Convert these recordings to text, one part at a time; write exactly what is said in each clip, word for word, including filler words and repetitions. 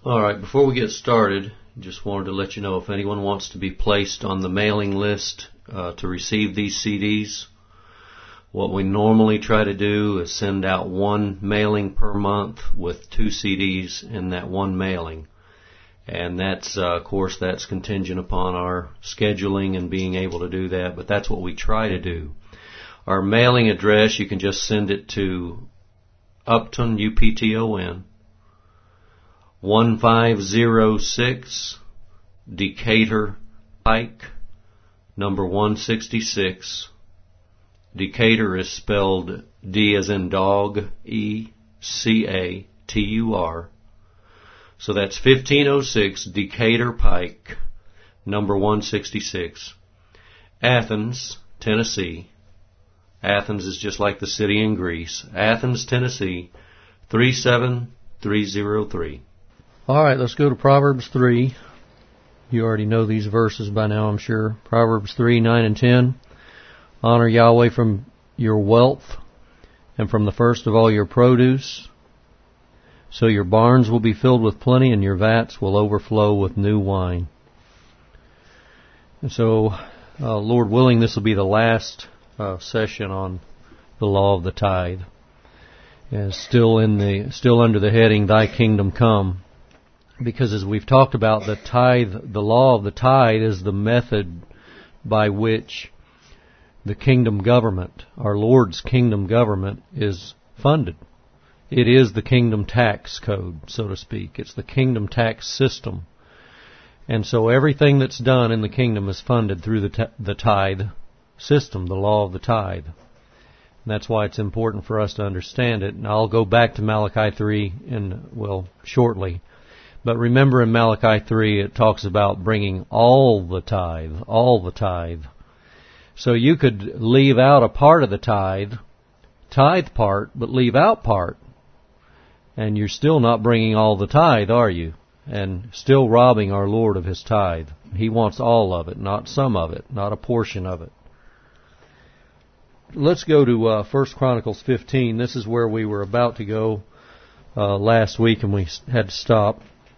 All right, before we get started, just wanted to let you know if anyone wants to be placed on the mailing list uh, to receive these C Ds, what we normally try to do is send out one mailing per month with two C Ds in that one mailing. And that's, uh, of course, that's contingent upon our scheduling and being able to do that, but that's what we try to do. Our mailing address, you can just send it to Upton, U P T O N, one five zero six Decatur Pike, number one sixty-six. Decatur is spelled D as in dog, E C A T U R. So that's fifteen oh six Decatur Pike, number one sixty-six. Athens, Tennessee. Athens is just like the city in Greece. Athens, Tennessee, three seven three zero three. All right, let's go to Proverbs three. You already know these verses by now, I'm sure. Proverbs three, nine and ten. Honor Yahweh from your wealth and from the first of all your produce. So your barns will be filled with plenty and your vats will overflow with new wine. And so, uh, Lord willing, this will be the last uh, session on the law of the tithe. And still in the, still under the heading, Thy Kingdom Come. Because as we've talked about, the tithe, the law of the tithe is the method by which the kingdom government, our Lord's kingdom government, is funded. It is the kingdom tax code, so to speak. It's the kingdom tax system. And so everything that's done in the kingdom is funded through the, t- the tithe system, the law of the tithe. And that's why it's important for us to understand it. And I'll go back to Malachi three in, well, shortly. But remember in Malachi three it talks about bringing all the tithe, all the tithe. So you could leave out a part of the tithe, tithe part, but leave out part. And you're still not bringing all the tithe, are you? And still robbing our Lord of His tithe. He wants all of it, not some of it, not a portion of it. Let's go to uh, First Chronicles fifteen. This is where we were about to go uh, last week and we had to stop.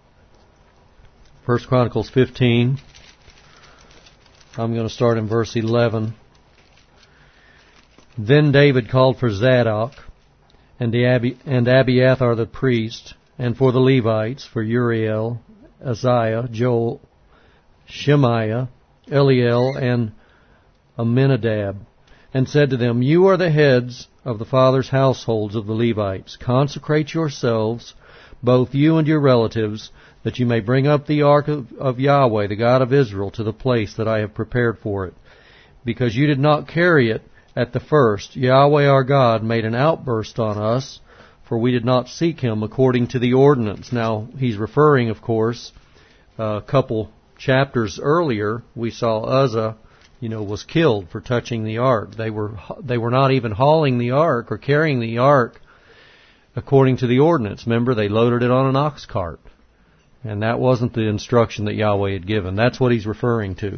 First Chronicles fifteen. I'm going to start in verse eleven. Then David called for Zadok and, the Abi- and Abiathar the priest, and for the Levites, for Uriel, Uzziah, Joel, Shemaiah, Eliel, and Aminadab, and said to them, You are the heads of the fathers' households of the Levites. Consecrate yourselves, both you and your relatives, that you may bring up the ark of, of Yahweh, the God of Israel, to the place that I have prepared for it. Because you did not carry it at the first, Yahweh our God made an outburst on us, for we did not seek Him according to the ordinance. Now, he's referring, of course, a couple chapters earlier, we saw Uzzah, you know, was killed for touching the ark. They were, they were not even hauling the ark or carrying the ark according to the ordinance. Remember, they loaded it on an ox cart. And that wasn't the instruction that Yahweh had given. That's what he's referring to.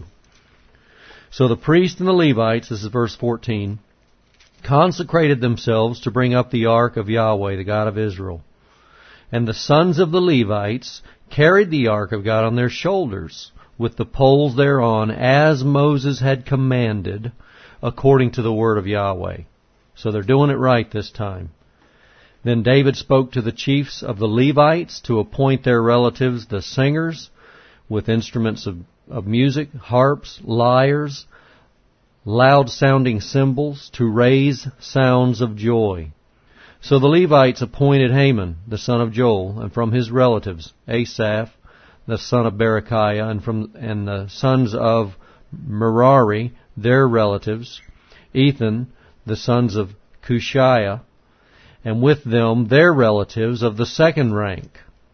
So the priests and the Levites, this is verse fourteen, consecrated themselves to bring up the ark of Yahweh, the God of Israel. And the sons of the Levites carried the ark of God on their shoulders, with the poles thereon, as Moses had commanded, according to the word of Yahweh. So they're doing it right this time. Then David spoke to the chiefs of the Levites to appoint their relatives, the singers, with instruments of, of music, harps, lyres, loud-sounding cymbals, to raise sounds of joy. So the Levites appointed Haman, the son of Joel, and from his relatives, Asaph, the son of Berechiah, and from and the sons of Merari, their relatives, Ethan, the sons of Cushiah, and with them their relatives of the second rank,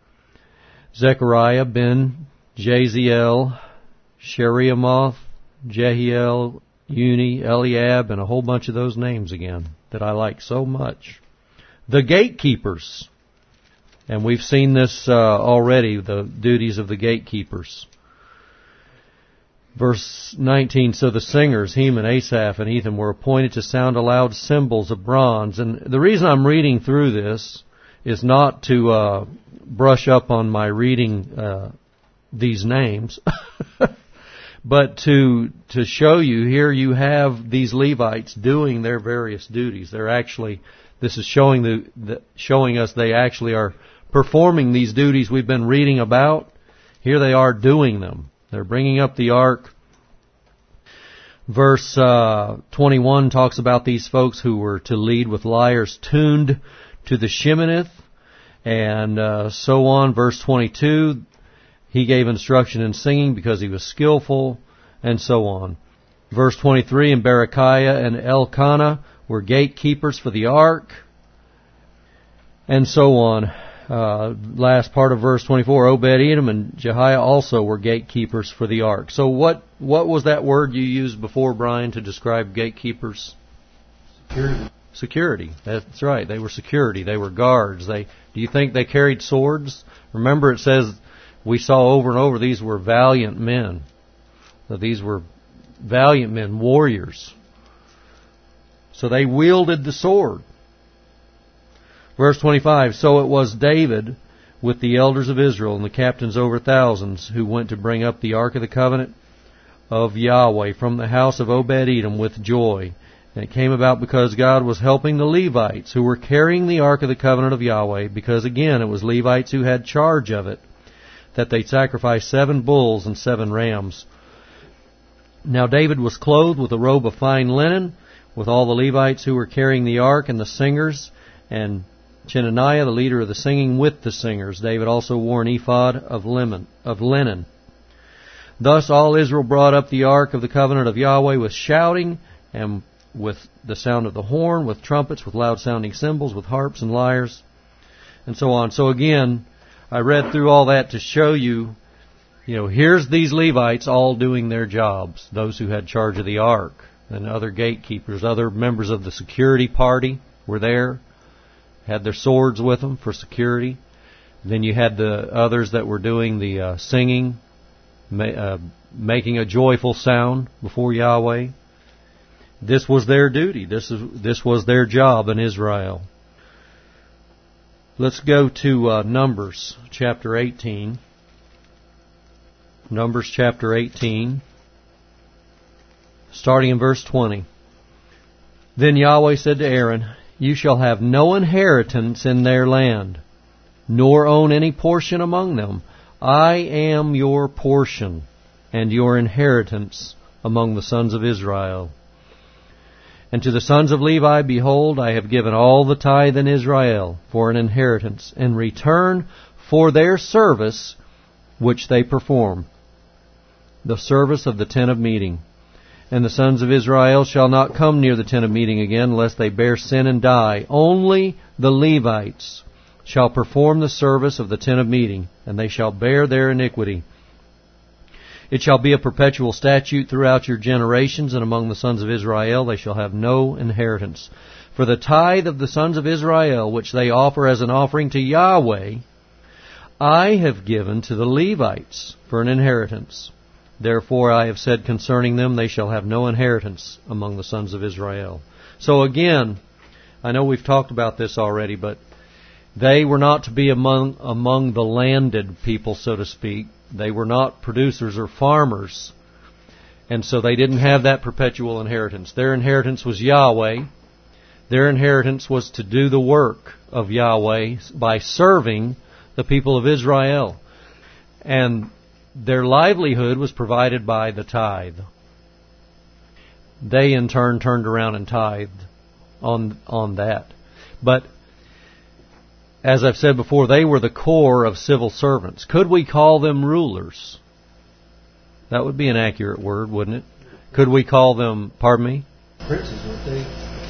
Zechariah ben Jaziel, Sheriamoth, Jehiel, Uni, Eliab, and a whole bunch of those names again that I like so much. The gatekeepers, and we've seen this uh, already, the duties of the gatekeepers. Verse nineteen, so the singers, Heman, Asaph, and Ethan, were appointed to sound aloud cymbals of bronze. And the reason I'm reading through this is not to uh, brush up on my reading uh, these names, but to to show you here you have these Levites doing their various duties. They're actually, this is showing the, the showing us they actually are performing these duties we've been reading about. Here they are doing them. They're bringing up the ark. Verse uh, twenty-one talks about these folks who were to lead with lyres tuned to the Sheminith, and uh, so on. Verse twenty-two, he gave instruction in singing because he was skillful, and so on. Verse twenty-three, and Berechiah and Elkanah were gatekeepers for the ark, and so on. Uh, last part of verse twenty-four, Obed-Edom and Jehiah also were gatekeepers for the ark. So what, what was that word you used before, Brian, to describe gatekeepers? Security. Security. That's right. They were security. They were guards. They, do you think they carried swords? Remember it says, we saw over and over, these were valiant men. So these were valiant men, warriors. So they wielded the sword. Verse twenty-five, so it was David with the elders of Israel and the captains over thousands who went to bring up the ark of the covenant of Yahweh from the house of Obed-Edom with joy. And it came about because God was helping the Levites who were carrying the ark of the covenant of Yahweh, because again it was Levites who had charge of it, that they sacrificed seven bulls and seven rams. Now David was clothed with a robe of fine linen, with all the Levites who were carrying the ark and the singers, and Chenaniah, the leader of the singing, with the singers. David also wore an ephod of linen. Of linen. Thus all Israel brought up the ark of the covenant of Yahweh with shouting, and with the sound of the horn, with trumpets, with loud-sounding cymbals, with harps and lyres, and so on. So again, I read through all that to show you, you know, here's these Levites all doing their jobs, those who had charge of the ark, and other gatekeepers, other members of the security party were there, had their swords with them for security. Then you had the others that were doing the uh, singing, ma- uh, making a joyful sound before Yahweh. This was their duty. This is this was their job in Israel. Let's go to uh, Numbers chapter eighteen. Numbers chapter eighteen, starting in verse twenty. Then Yahweh said to Aaron, you shall have no inheritance in their land, nor own any portion among them. I am your portion and your inheritance among the sons of Israel. And to the sons of Levi, behold, I have given all the tithe in Israel for an inheritance, in return for their service which they perform, the service of the tent of meeting. And the sons of Israel shall not come near the tent of meeting again, lest they bear sin and die. Only the Levites shall perform the service of the tent of meeting, and they shall bear their iniquity. It shall be a perpetual statute throughout your generations, and among the sons of Israel they shall have no inheritance. For the tithe of the sons of Israel, which they offer as an offering to Yahweh, I have given to the Levites for an inheritance. Therefore I have said concerning them, they shall have no inheritance among the sons of Israel. So again, I know we've talked about this already, but they were not to be among among the landed people, so to speak. They were not producers or farmers, and so they didn't have that perpetual inheritance. Their inheritance was Yahweh. Their inheritance was to do the work of Yahweh by serving the people of Israel. And their livelihood was provided by the tithe. They in turn turned around and tithed on on that. But as I've said before, they were the core of civil servants. Could we call them rulers? That would be an accurate word, wouldn't it? Could we call them, pardon me? Princes, weren't they?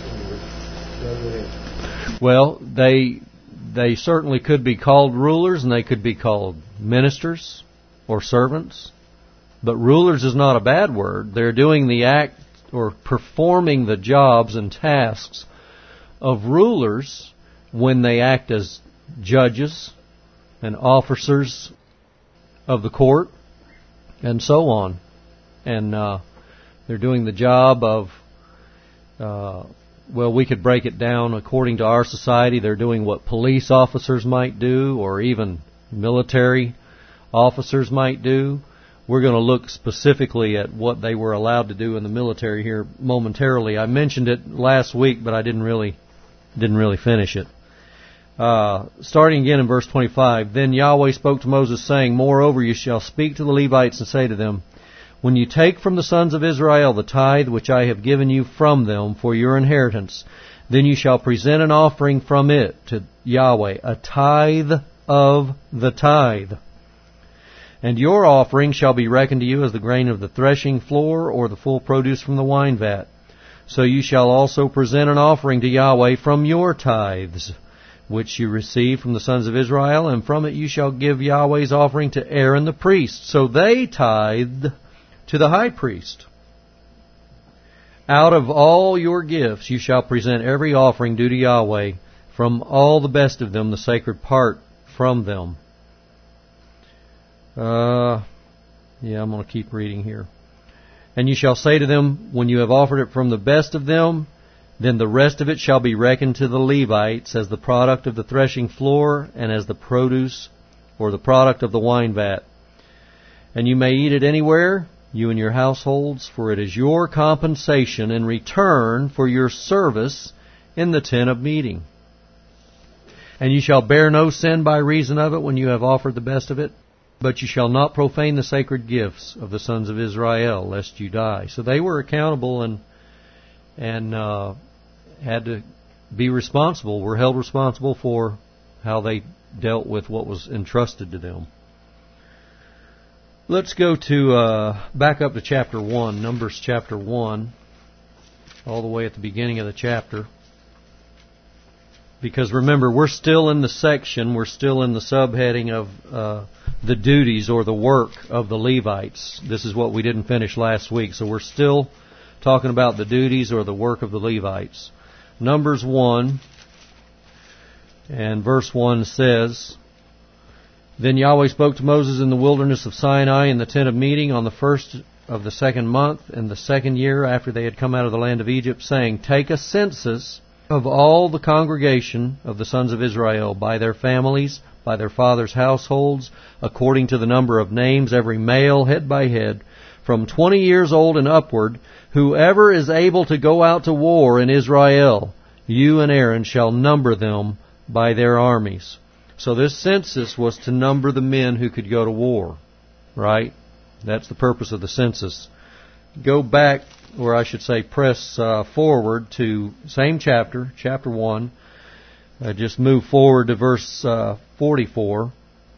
Well, they they certainly could be called rulers, and they could be called ministers or servants. But rulers is not a bad word. They're doing the act or performing the jobs and tasks of rulers when they act as judges and officers of the court and so on. And uh, they're doing the job of uh, well, we could break it down according to our society. They're doing what police officers might do, or even military officers might do. We're going to look specifically at what they were allowed to do in the military here momentarily. I mentioned it last week, but I didn't really didn't really finish it. Uh, starting again in verse twenty-five, Then Yahweh spoke to Moses, saying, Moreover, you shall speak to the Levites and say to them, When you take from the sons of Israel the tithe which I have given you from them for your inheritance, then you shall present an offering from it to Yahweh, a tithe of the tithe. And your offering shall be reckoned to you as the grain of the threshing floor, or the full produce from the wine vat. So you shall also present an offering to Yahweh from your tithes, which you receive from the sons of Israel, and from it you shall give Yahweh's offering to Aaron the priest. So they tithed to the high priest. Out of all your gifts you shall present every offering due to Yahweh, from all the best of them, the sacred part from them. Uh, yeah, I'm going to keep reading here. And you shall say to them, when you have offered it from the best of them, then the rest of it shall be reckoned to the Levites as the product of the threshing floor and as the produce or the product of the wine vat. And you may eat it anywhere, you and your households, for it is your compensation in return for your service in the tent of meeting. And you shall bear no sin by reason of it when you have offered the best of it. But you shall not profane the sacred gifts of the sons of Israel, lest you die. So they were accountable and and uh, had to be responsible, were held responsible for how they dealt with what was entrusted to them. Let's go to, uh, back up to chapter one, Numbers chapter one, all the way at the beginning of the chapter. Because remember, we're still in the section, we're still in the subheading of uh, the duties or the work of the Levites. This is what we didn't finish last week. So we're still talking about the duties or the work of the Levites. Numbers one and verse one says, Then Yahweh spoke to Moses in the wilderness of Sinai in the tent of meeting on the first of the second month in the second year after they had come out of the land of Egypt, saying, Take a census of all the congregation of the sons of Israel, by their families, by their fathers' households, according to the number of names, every male, head by head, from twenty years old and upward, whoever is able to go out to war in Israel, you and Aaron shall number them by their armies. So this census was to number the men who could go to war, right? That's the purpose of the census. Go back, or I should say press uh, forward to same chapter, chapter one. Uh, just move forward to verse uh, forty-four.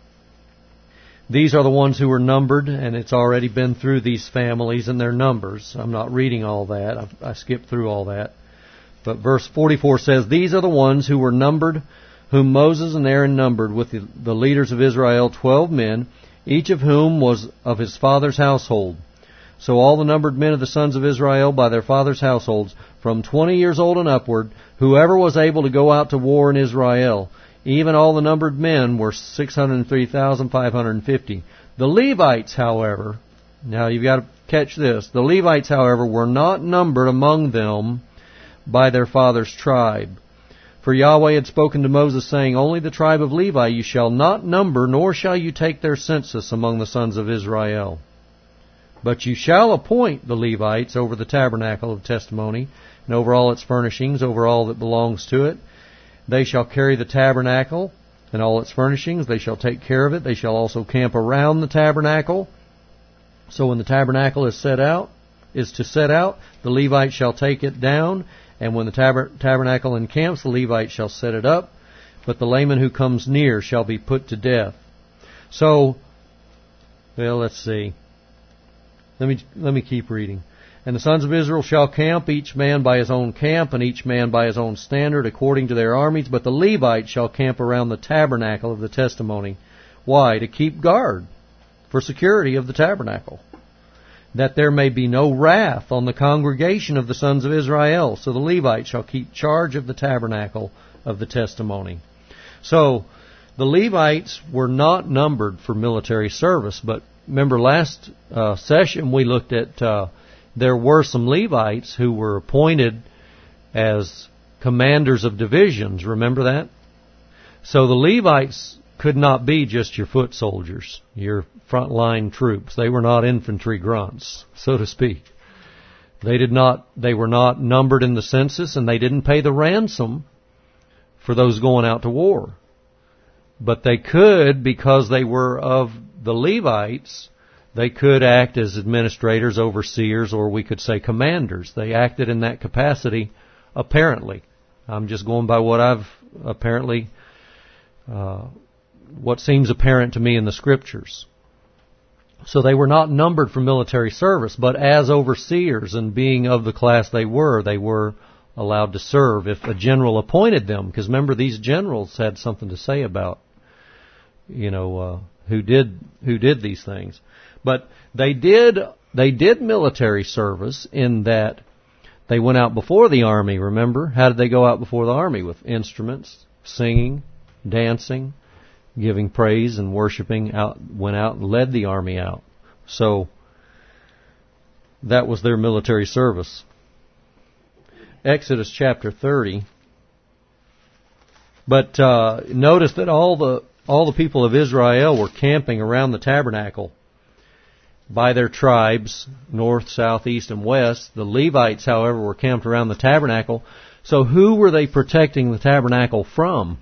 These are the ones who were numbered, and it's already been through these families and their numbers. I'm not reading all that. I've, I skipped through all that. But verse forty-four says, These are the ones who were numbered, whom Moses and Aaron numbered with the, the leaders of Israel, twelve men, each of whom was of his father's household. So all the numbered men of the sons of Israel by their fathers' households, from twenty years old and upward, whoever was able to go out to war in Israel, even all the numbered men were six hundred three thousand five hundred fifty. The Levites, however, now you've got to catch this, the Levites, however, were not numbered among them by their father's tribe. For Yahweh had spoken to Moses, saying, Only the tribe of Levi you shall not number, nor shall you take their census among the sons of Israel. But you shall appoint the Levites over the tabernacle of testimony, and over all its furnishings, over all that belongs to it. They shall carry the tabernacle and all its furnishings. They shall take care of it. They shall also camp around the tabernacle. So when the tabernacle is set out, is to set out, the Levites shall take it down. And when the tab- tabernacle encamps, the Levites shall set it up. But the layman who comes near shall be put to death. So, well, let's see. Let me let me keep reading. And the sons of Israel shall camp, each man by his own camp, and each man by his own standard, according to their armies. But the Levites shall camp around the tabernacle of the testimony. Why? To keep guard, for security of the tabernacle, that there may be no wrath on the congregation of the sons of Israel. So the Levites shall keep charge of the tabernacle of the testimony. So the Levites were not numbered for military service, but remember last uh, session we looked at uh, there were some Levites who were appointed as commanders of divisions. Remember that? So the Levites could not be just your foot soldiers, your frontline troops. They were not infantry grunts, so to speak. They did not, they were not numbered in the census, and they didn't pay the ransom for those going out to war. But they could, because they were of the Levites, they could act as administrators, overseers, or we could say commanders. They acted in that capacity, apparently. I'm just going by what I've apparently, uh, what seems apparent to me in the Scriptures. So they were not numbered for military service, but as overseers and being of the class they were, they were allowed to serve if a general appointed them. Because remember, these generals had something to say about, you know, uh, who did who did these things. But they did they did military service in that they went out before the army. Remember, how did they go out before the army? With instruments, singing, dancing, giving praise and worshiping. Out went out and led the army out. So that was their military service. Exodus chapter thirty. But uh, notice that all the all the people of Israel were camping around the tabernacle by their tribes, north, south, east, and west. The Levites, however, were camped around the tabernacle. So who were they protecting the tabernacle from?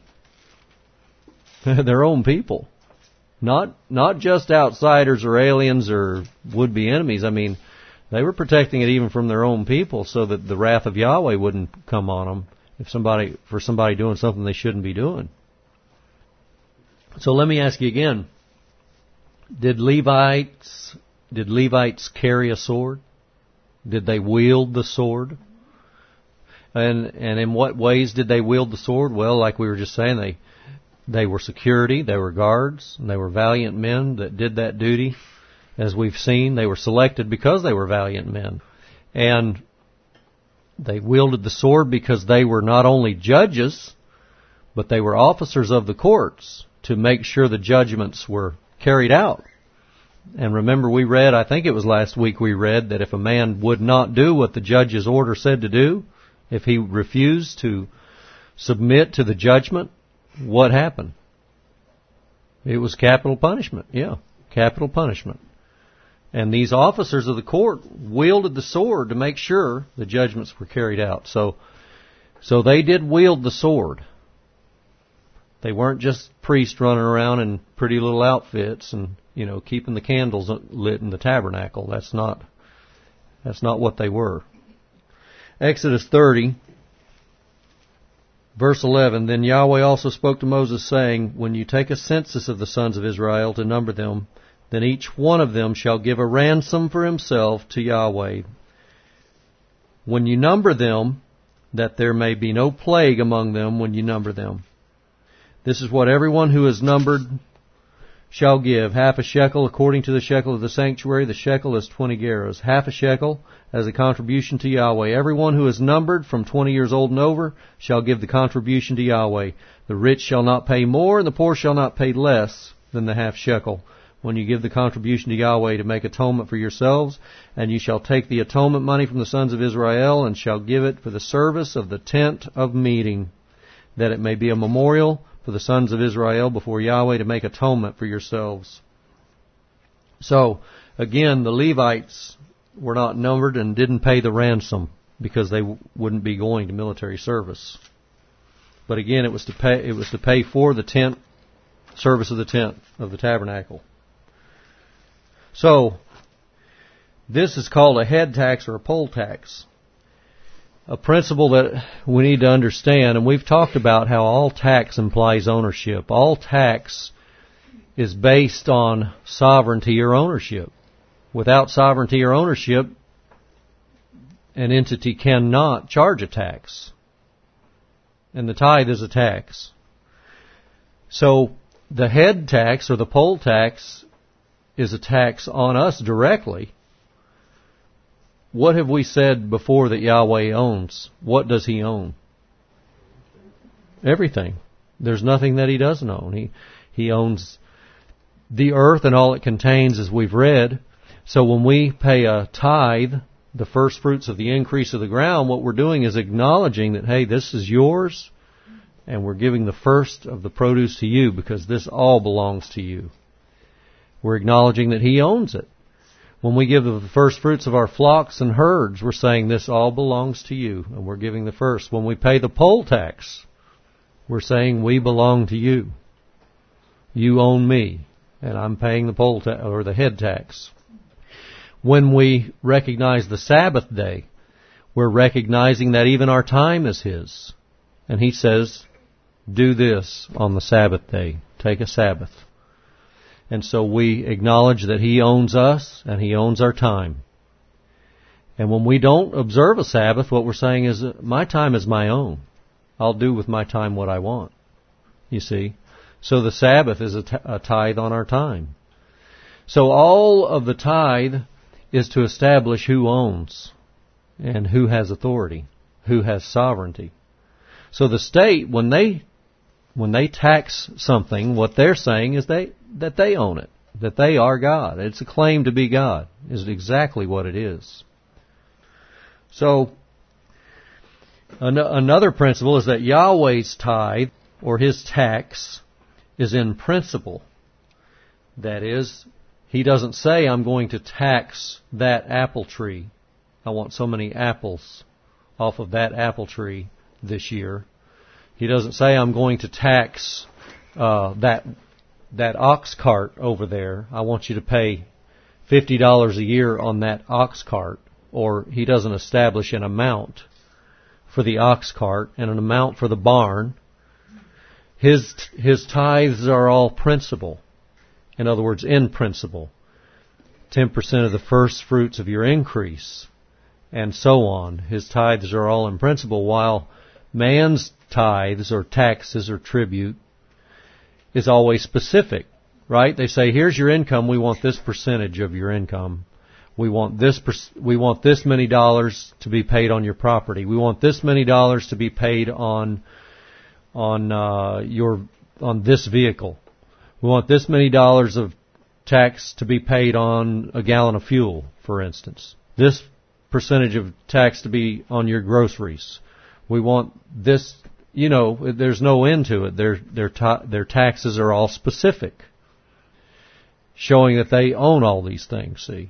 Their own people. Not not just outsiders or aliens or would-be enemies. I mean, they were protecting it even from their own people so that the wrath of Yahweh wouldn't come on them if somebody for somebody doing something they shouldn't be doing. So let me ask you again. Did Levites did Levites carry a sword? Did they wield the sword? And and in what ways did they wield the sword? Well, like we were just saying, they they were security, they were guards, and they were valiant men that did that duty. As we've seen, they were selected because they were valiant men. And they wielded the sword because they were not only judges, but they were officers of the courts to make sure the judgments were carried out. And remember, we read, I think it was last week we read, that if a man would not do what the judge's order said to do, if he refused to submit to the judgment, what happened? It was capital punishment. Yeah, capital punishment. And these officers of the court wielded the sword to make sure the judgments were carried out. So, so they did wield the sword. They weren't just priests running around in pretty little outfits and, you know, keeping the candles lit in the tabernacle. That's not, that's not what they were. Exodus thirty, verse eleven, Then Yahweh also spoke to Moses, saying, When you take a census of the sons of Israel to number them, then each one of them shall give a ransom for himself to Yahweh. When you number them, that there may be no plague among them when you number them. This is what everyone who is numbered shall give, half a shekel according to the shekel of the sanctuary. The shekel is twenty gerahs. Half a shekel as a contribution to Yahweh. Everyone who is numbered from twenty years old and over shall give the contribution to Yahweh. The rich shall not pay more, and the poor shall not pay less than the half shekel. When you give the contribution to Yahweh to make atonement for yourselves, and you shall take the atonement money from the sons of Israel, and shall give it for the service of the tent of meeting, that it may be a memorial for the sons of Israel before Yahweh to make atonement for yourselves. So, again, the Levites were not numbered and didn't pay the ransom because they w- wouldn't be going to military service. But again, it was to pay, it was to pay for the tent, service of the tent of the tabernacle. So, this is called a head tax or a poll tax. A principle that we need to understand, and we've talked about how all tax implies ownership. All tax is based on sovereignty or ownership. Without sovereignty or ownership, an entity cannot charge a tax. And the tithe is a tax. So, the head tax or the poll tax is a tax on us directly. What have we said before that Yahweh owns? What does He own? Everything. There's nothing that He doesn't own. He He owns the earth and all it contains, as we've read. So when we pay a tithe the first fruits of the increase of the ground, what we're doing is acknowledging that, hey, this is yours, and we're giving the first of the produce to you because this all belongs to you. We're acknowledging that He owns it. When we give the first fruits of our flocks and herds, we're saying this all belongs to you, and we're giving the first. When we pay the poll tax, we're saying we belong to you. You own me, and I'm paying the poll ta- or the head tax. When we recognize the Sabbath day, we're recognizing that even our time is His. And He says, do this on the Sabbath day. Take a Sabbath. And so we acknowledge that He owns us and He owns our time. And when we don't observe a Sabbath, what we're saying is, my time is my own. I'll do with my time what I want. You see? So the Sabbath is a, t- a tithe on our time. So all of the tithe is to establish who owns and who has authority, who has sovereignty. So the state, when they when they tax something, what they're saying is they that they own it, that they are God. It's a claim to be God, is exactly what it is. So an- another principle is that Yahweh's tithe, or His tax, is in principle. That is, He doesn't say, I'm going to tax that apple tree. I want so many apples off of that apple tree this year. He doesn't say, I'm going to tax uh, that that ox cart over there. I want you to pay fifty dollars a year on that ox cart. Or He doesn't establish an amount for the ox cart and an amount for the barn. His His tithes are all principle. In other words, in principle. ten percent of the first fruits of your increase, and so on. His tithes are all in principle, while man's tithes or taxes or tribute is always specific, right? They say, here's your income, we want this percentage of your income. We want this we want this many dollars to be paid on your property. We want this many dollars to be paid on on uh, your on this vehicle. We want this many dollars of tax to be paid on a gallon of fuel, for instance. This percentage of tax to be on your groceries. We want this, you know, there's no end to it. Their their ta- their taxes are all specific, showing that they own all these things, see.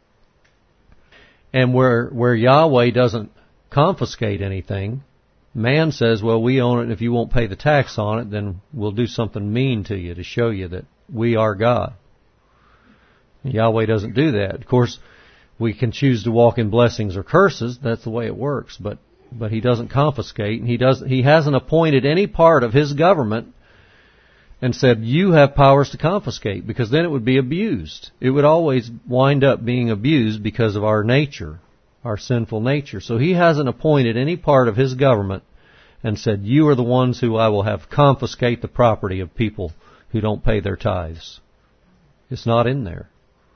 And where where Yahweh doesn't confiscate anything, man says, well, we own it, and if you won't pay the tax on it, then we'll do something mean to you to show you that we are God. Yahweh doesn't do that. Of course, we can choose to walk in blessings or curses. That's the way it works. But but He doesn't confiscate, and He does He hasn't appointed any part of His government and said, you have powers to confiscate, because then it would be abused. It would always wind up being abused because of our nature, our sinful nature. So He hasn't appointed any part of His government and said, you are the ones who I will have confiscate the property of people who don't pay their tithes. It's not in there.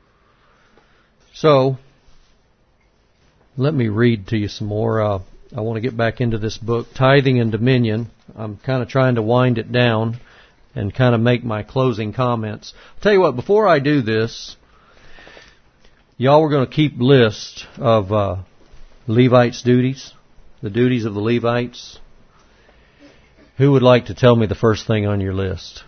So, let me read to you some more. Uh, I want to get back into this book, Tithing and Dominion. I'm kind of trying to wind it down and kind of make my closing comments. I'll tell you what, before I do this, y'all were going to keep list of uh, Levites' duties, the duties of the Levites. Who would like to tell me the first thing on your list?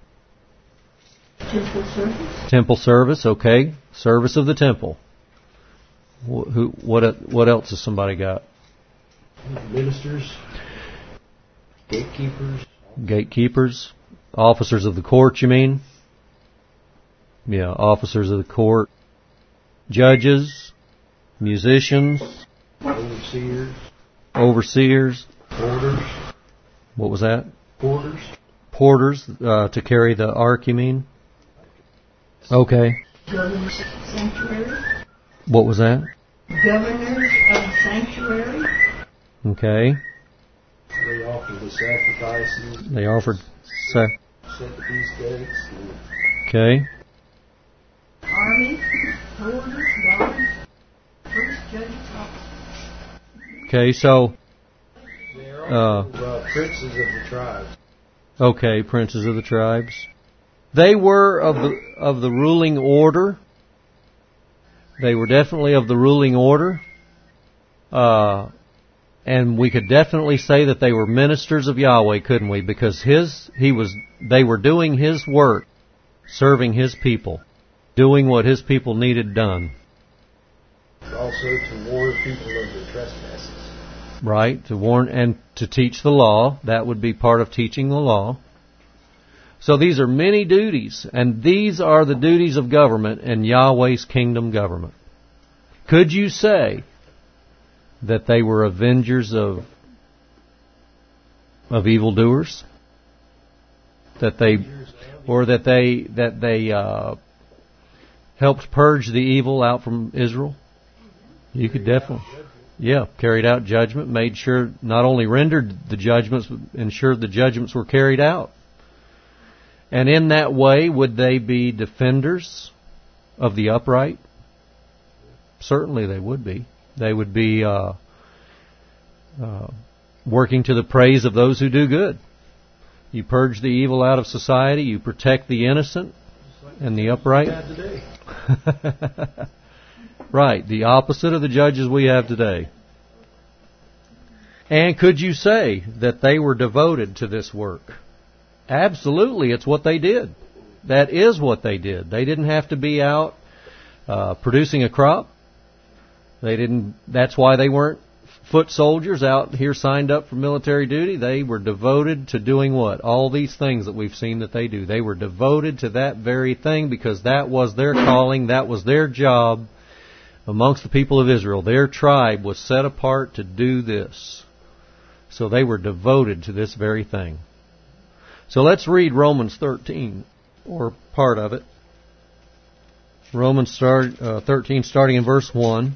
Temple service. Temple service, okay. Service of the temple. Who? What? What else has somebody got? Ministers, gatekeepers. Gatekeepers, officers of the court. You mean? Yeah, officers of the court. Judges, musicians, Overseers. overseers. Porters. What was that? Porters. Porters uh, to carry the ark. You mean? Okay. Governors of sanctuary. What was that? Governors of sanctuary. Okay. They offer the sacrifices. They offered. Sa- Set the feast dates. And okay. Army. Porters. Guards. Priests. Judges. Officers. Okay. So. they're Uh, also uh, princes of the tribes. Okay, princes of the tribes. They were of the of the ruling order. They were definitely of the ruling order. Uh, and we could definitely say that they were ministers of Yahweh, couldn't we? Because his, he was, they were doing His work, serving His people, doing what His people needed done. Also to warn people of their trespasses. Right, to warn and to teach the law. That would be part of teaching the law. So these are many duties, and these are the duties of government in Yahweh's kingdom government. Could you say that they were avengers of of evildoers? That they, or that they that they uh, helped purge the evil out from Israel? You could definitely, yeah, carried out judgment, made sure, not only rendered the judgments, but ensured the judgments were carried out. And in that way, would they be defenders of the upright? Certainly they would be. They would be uh, uh, working to the praise of those who do good. You purge the evil out of society, you protect the innocent and the upright. Right, the opposite of the judges we have today. And could you say that they were devoted to this work? Absolutely, it's what they did. That is what they did. They didn't have to be out uh, producing a crop. They didn't. That's why they weren't foot soldiers out here signed up for military duty. They were devoted to doing what? All these things that we've seen that they do. They were devoted to that very thing because that was their calling, that was their job amongst the people of Israel. Their tribe was set apart to do this. So they were devoted to this very thing. So let's read Romans thirteen, or part of it. Romans start, uh, thirteen, starting in verse one.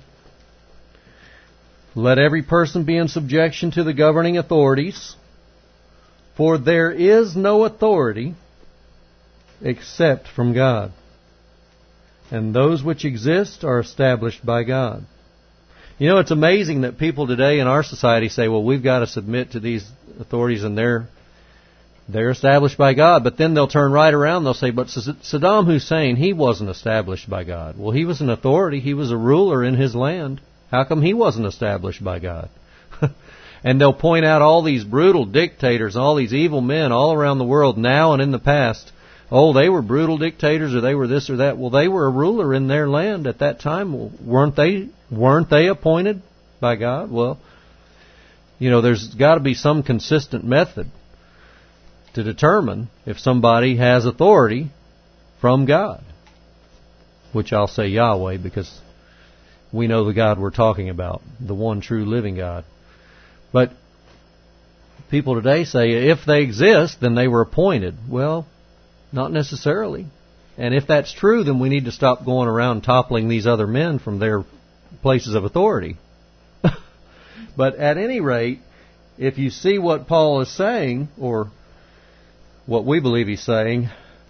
Let every person be in subjection to the governing authorities, for there is no authority except from God, and those which exist are established by God. You know, it's amazing that people today in our society say, well, we've got to submit to these authorities and they're they're established by God. But then they'll turn right around and they'll say, but Saddam Hussein, he wasn't established by God. Well, he was an authority. He was a ruler in his land. How come he wasn't established by God? And they'll point out all these brutal dictators, all these evil men all around the world now and in the past. Oh, they were brutal dictators, or they were this or that. Well, they were a ruler in their land at that time. Well, weren't they weren't they appointed by God? Well, you know, there's got to be some consistent method to determine if somebody has authority from God, which I'll say Yahweh because we know the God we're talking about, the one true living God. But people today say if they exist, then they were appointed. Well, not necessarily. And if that's true, then we need to stop going around toppling these other men from their places of authority. But at any rate, if you see what Paul is saying, or what we believe he's saying,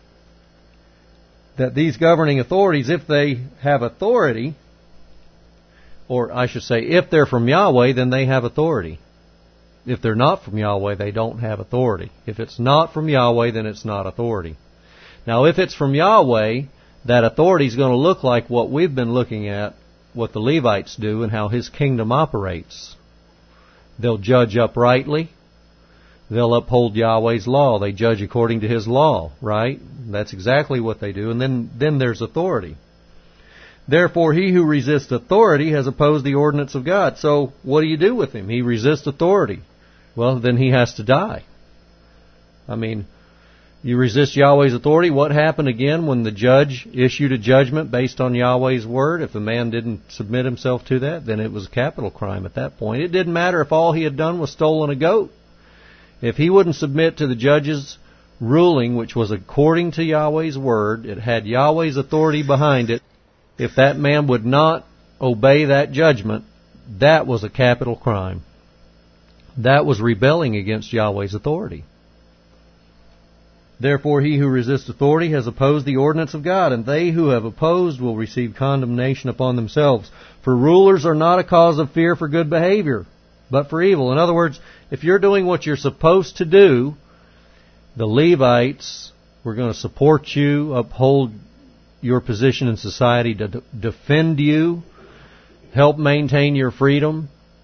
that these governing authorities, if they have authority, or I should say, if they're from Yahweh, then they have authority. If they're not from Yahweh, they don't have authority. If it's not from Yahweh, then it's not authority. Now, if it's from Yahweh, that authority is going to look like what we've been looking at, what the Levites do and how His kingdom operates. They'll judge uprightly. They'll uphold Yahweh's law. They judge according to His law, right? That's exactly what they do. And then, then there's authority. Therefore, he who resists authority has opposed the ordinance of God. So, what do you do with him? He resists authority. Well, then he has to die. I mean, you resist Yahweh's authority. What happened again when the judge issued a judgment based on Yahweh's word? If the man didn't submit himself to that, then it was a capital crime at that point. It didn't matter if all he had done was stolen a goat. If he wouldn't submit to the judge's ruling, which was according to Yahweh's word, it had Yahweh's authority behind it. If that man would not obey that judgment, that was a capital crime. That was rebelling against Yahweh's authority. Therefore, he who resists authority has opposed the ordinance of God, and they who have opposed will receive condemnation upon themselves. For rulers are not a cause of fear for good behavior, but for evil. In other words, if you're doing what you're supposed to do, the Levites were going to support you, uphold your position in society, to defend you, help maintain your freedom,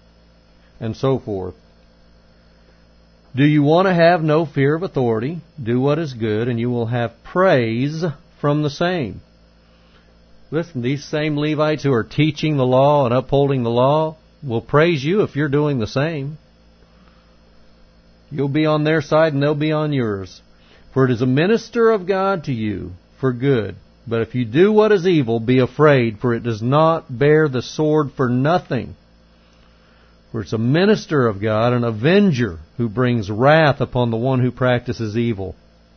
and so forth. Do you want to have no fear of authority? Do what is good, and you will have praise from the same. Listen, these same Levites who are teaching the law and upholding the law will praise you if you're doing the same. You'll be on their side and they'll be on yours. For it is a minister of God to you for good. But if you do what is evil, be afraid, for it does not bear the sword for nothing. For it's a minister of God, an avenger, who brings wrath upon the one who practices evil.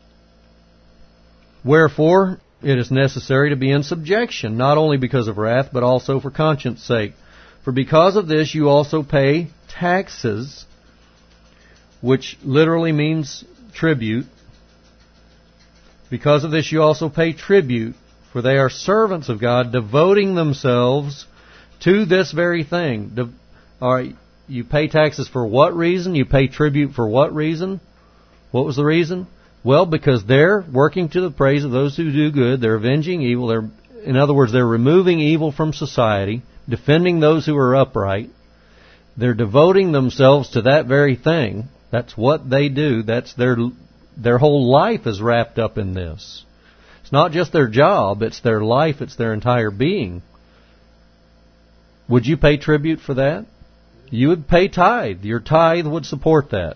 Wherefore, it is necessary to be in subjection, not only because of wrath, but also for conscience sake. For because of this you also pay taxes, which literally means tribute. Because of this you also pay tribute, for they are servants of God, devoting themselves to this very thing. De- all right, you pay taxes for what reason? You pay tribute for what reason? What was the reason? Well, because they're working to the praise of those who do good. They're avenging evil. They're, in other words, they're removing evil from society, defending those who are upright. They're devoting themselves to that very thing. That's what they do. That's their their whole life is wrapped up in this. It's not just their job. It's their life. It's their entire being. Would you pay tribute for that? You would pay tithe. Your tithe would support that.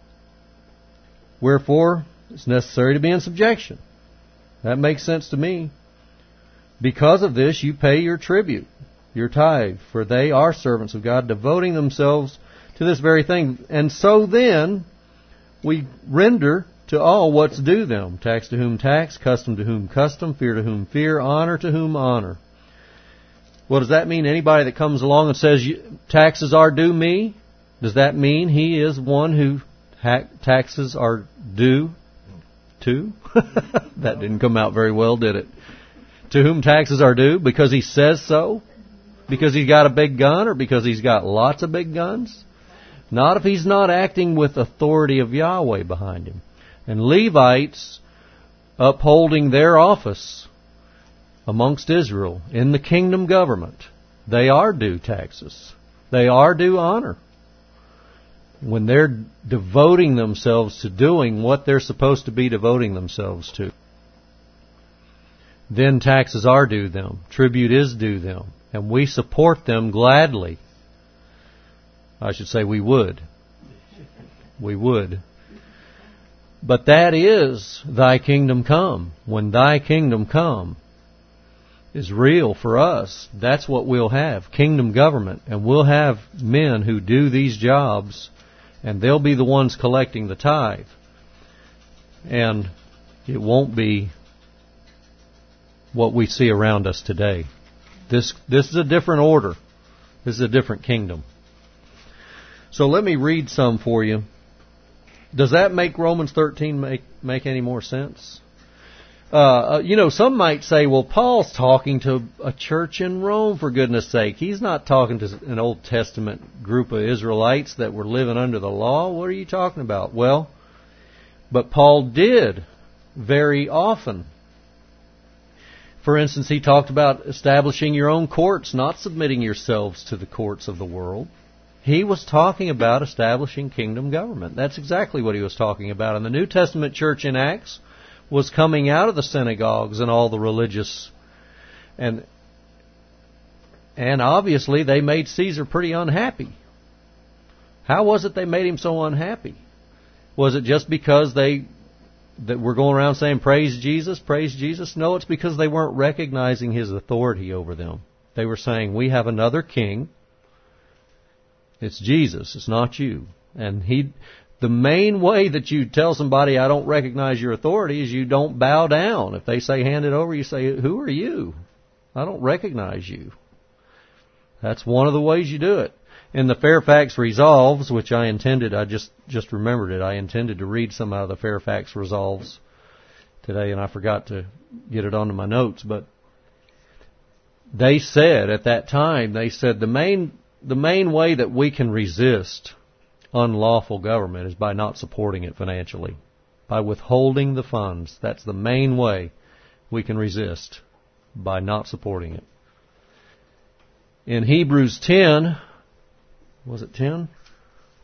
Wherefore, it's necessary to be in subjection. That makes sense to me. Because of this, you pay your tribute, your tithe, for they are servants of God, devoting themselves to this very thing. And so then, we render to all what's due them. Tax to whom tax, custom to whom custom, fear to whom fear, honor to whom honor. What does that mean? Anybody that comes along and says, taxes are due me, does that mean he is one who ha- taxes are due to? That didn't come out very well, did it? To whom taxes are due because he says so? Because he's got a big gun or because he's got lots of big guns? Not if he's not acting with authority of Yahweh behind him. And Levites upholding their office amongst Israel in the kingdom government, they are due taxes. They are due honor. When they're devoting themselves to doing what they're supposed to be devoting themselves to, then taxes are due them. Tribute is due them. And we support them gladly. I should say we would. We would. But that is thy kingdom come. When thy kingdom come is real for us, that's what we'll have. Kingdom government. And we'll have men who do these jobs, and they'll be the ones collecting the tithe. And it won't be what we see around us today. This this is a different order. This is a different kingdom. So let me read some for you. Does that make Romans thirteen make, make any more sense? Uh, you know, some might say, well, Paul's talking to a church in Rome, for goodness sake. He's not talking to an Old Testament group of Israelites that were living under the law. What are you talking about? Well, but Paul did very often. For instance, he talked about establishing your own courts, not submitting yourselves to the courts of the world. He was talking about establishing kingdom government. That's exactly what he was talking about. And the New Testament church in Acts was coming out of the synagogues and all the religious. And, and obviously they made Caesar pretty unhappy. How was it they made him so unhappy? Was it just because they that were going around saying, praise Jesus, praise Jesus? No, it's because they weren't recognizing his authority over them. They were saying, we have another king. It's Jesus. It's not you. And he, the main way that you tell somebody, I don't recognize your authority, is you don't bow down. If they say, hand it over, you say, who are you? I don't recognize you. That's one of the ways you do it. In the Fairfax Resolves, which I intended, I just, just remembered it, I intended to read some out of the Fairfax Resolves today, and I forgot to get it onto my notes, but they said at that time, they said the main the main way that we can resist unlawful government is by not supporting it financially, by withholding the funds. That's the main way we can resist, by not supporting it. In Hebrews ten, was it ten?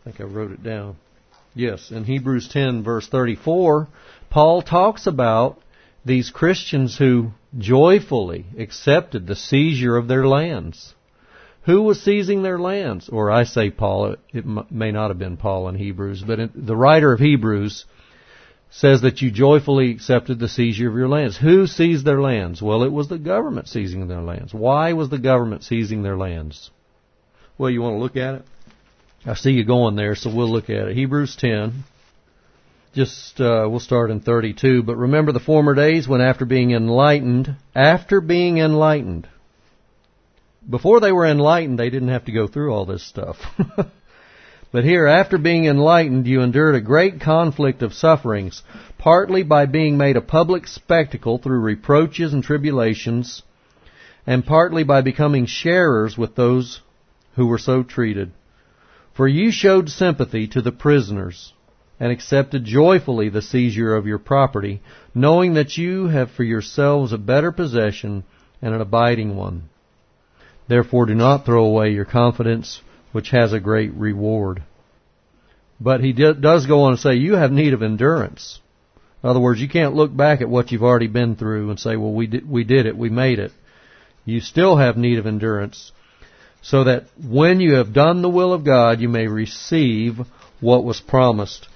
think I wrote it down. Yes, in Hebrews ten, verse thirty-four, Paul talks about these Christians who joyfully accepted the seizure of their lands. Who was seizing their lands? Or I say Paul, it, it m- may not have been Paul in Hebrews, but in, the writer of Hebrews says that you joyfully accepted the seizure of your lands. Who seized their lands? Well, it was the government seizing their lands. Why was the government seizing their lands? Well, you want to look at it? I see you going there, so we'll look at it. Hebrews ten. Just, uh, we'll start in thirty-two. But remember the former days when after being enlightened, after being enlightened, before they were enlightened, they didn't have to go through all this stuff. But here, after being enlightened, you endured a great conflict of sufferings, partly by being made a public spectacle through reproaches and tribulations, and partly by becoming sharers with those who were so treated. For you showed sympathy to the prisoners, and accepted joyfully the seizure of your property, knowing that you have for yourselves a better possession and an abiding one. Therefore do not throw away your confidence, which has a great reward. But he does go on to say, you have need of endurance. In other words, you can't look back at what you've already been through and say, well, we did, we did it, we made it. You still have need of endurance, so that when you have done the will of God, you may receive what was promised.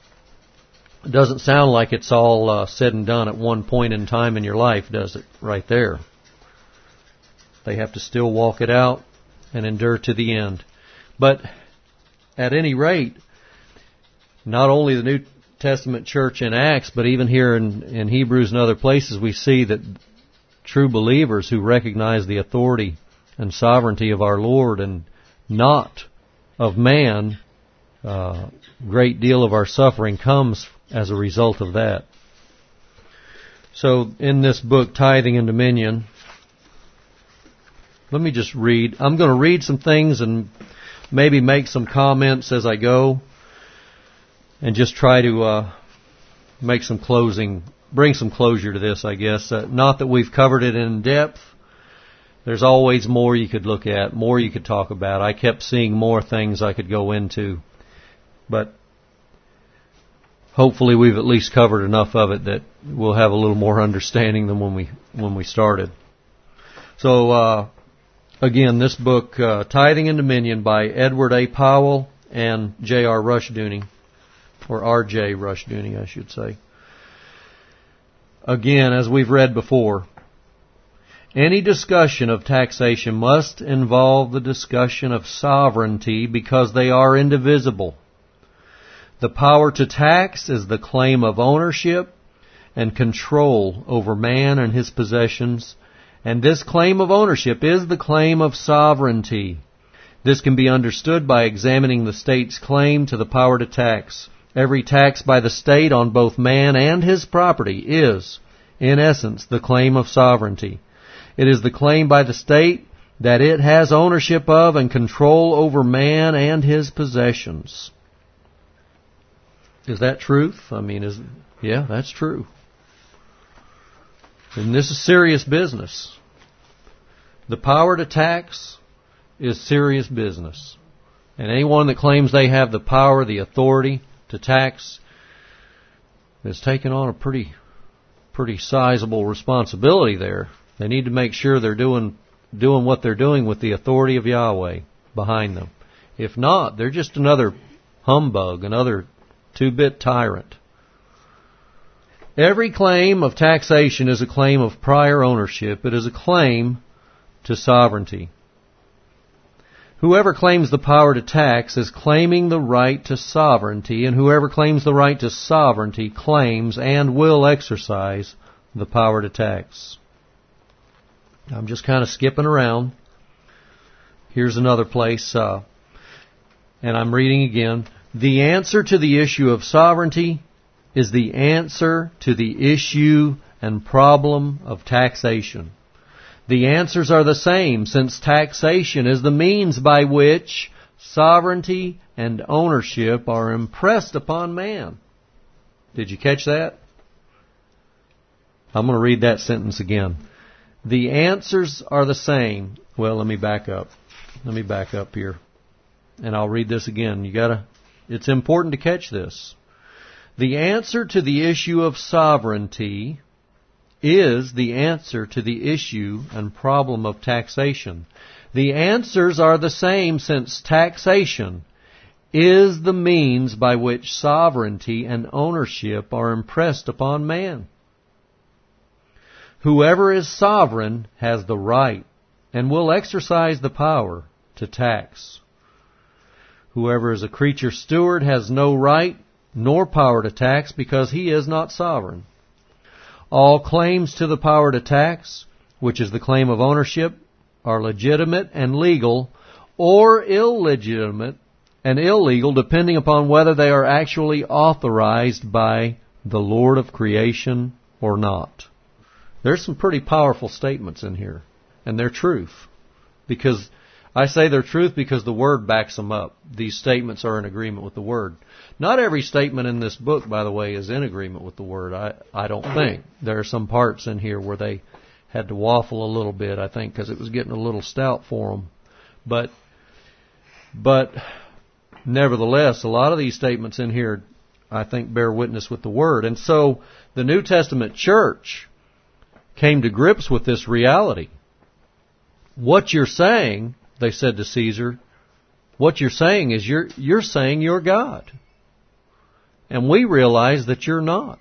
It doesn't sound like it's all uh, said and done at one point in time in your life, does it? Right there. They have to still walk it out and endure to the end. But at any rate, not only the New Testament church in Acts, but even here in, in Hebrews and other places, we see that true believers who recognize the authority and sovereignty of our Lord and not of man, a uh, great deal of our suffering comes as a result of that. So in this book, Tithing and Dominion, let me just read. I'm going to read some things and maybe make some comments as I go, and just try to uh, make some closing, bring some closure to this, I guess. Uh, not that we've covered it in depth. There's always more you could look at, more you could talk about. I kept seeing more things I could go into. But hopefully we've at least covered enough of it that we'll have a little more understanding than when we when we started. So, uh, again, this book, uh, Tithing and Dominion by Edward A. Powell and J R Rushdoony, or R J Rushdoony, I should say. Again, as we've read before, any discussion of taxation must involve the discussion of sovereignty because they are indivisible. The power to tax is the claim of ownership and control over man and his possessions, and this claim of ownership is the claim of sovereignty. This can be understood by examining the state's claim to the power to tax. Every tax by the state on both man and his property is, in essence, the claim of sovereignty. It is the claim by the state that it has ownership of and control over man and his possessions. Is that truth? I mean, is yeah, that's true. And this is serious business. The power to tax is serious business. And anyone that claims they have the power, the authority to tax is taking on a pretty, pretty sizable responsibility there. They need to make sure they're doing doing what they're doing with the authority of Yahweh behind them. If not, they're just another humbug, another two-bit tyrant. Every claim of taxation is a claim of prior ownership. It is a claim to sovereignty. Whoever claims the power to tax is claiming the right to sovereignty, and whoever claims the right to sovereignty claims and will exercise the power to tax. I'm just kind of skipping around. Here's another place, uh, and I'm reading again. The answer to the issue of sovereignty is the answer to the issue and problem of taxation. The answers are the same, since taxation is the means by which sovereignty and ownership are impressed upon man. Did you catch that? I'm going to read that sentence again. The answers are the same. Well, let me back up. Let me back up here. And I'll read this again. You gotta, It's important to catch this. The answer to the issue of sovereignty is the answer to the issue and problem of taxation. The answers are the same, since taxation is the means by which sovereignty and ownership are impressed upon man. Whoever is sovereign has the right and will exercise the power to tax. Whoever is a creature steward has no right nor power to tax, because he is not sovereign. All claims to the power to tax, which is the claim of ownership, are legitimate and legal, or illegitimate and illegal, depending upon whether they are actually authorized by the Lord of creation or not. There's some pretty powerful statements in here, and they're truth. Because I say they're truth because the Word backs them up. These statements are in agreement with the Word. Not every statement in this book, by the way, is in agreement with the Word. I, I don't think. There are some parts in here where they had to waffle a little bit, I think, because it was getting a little stout for them. But, but nevertheless, a lot of these statements in here, I think, bear witness with the Word. And so the New Testament church came to grips with this reality. What you're saying, they said to Caesar, what you're saying is you're you're saying you're God. And we realize that you're not.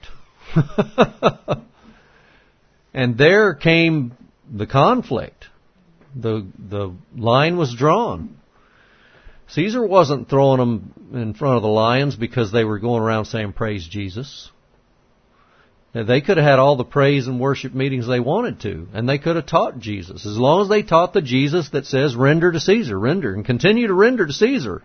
And there came the conflict. The the line was drawn. Caesar wasn't throwing them in front of the lions because they were going around saying, praise Jesus. They could have had all the praise and worship meetings they wanted to, and they could have taught Jesus. As long as they taught the Jesus that says, render to Caesar, render, and continue to render to Caesar.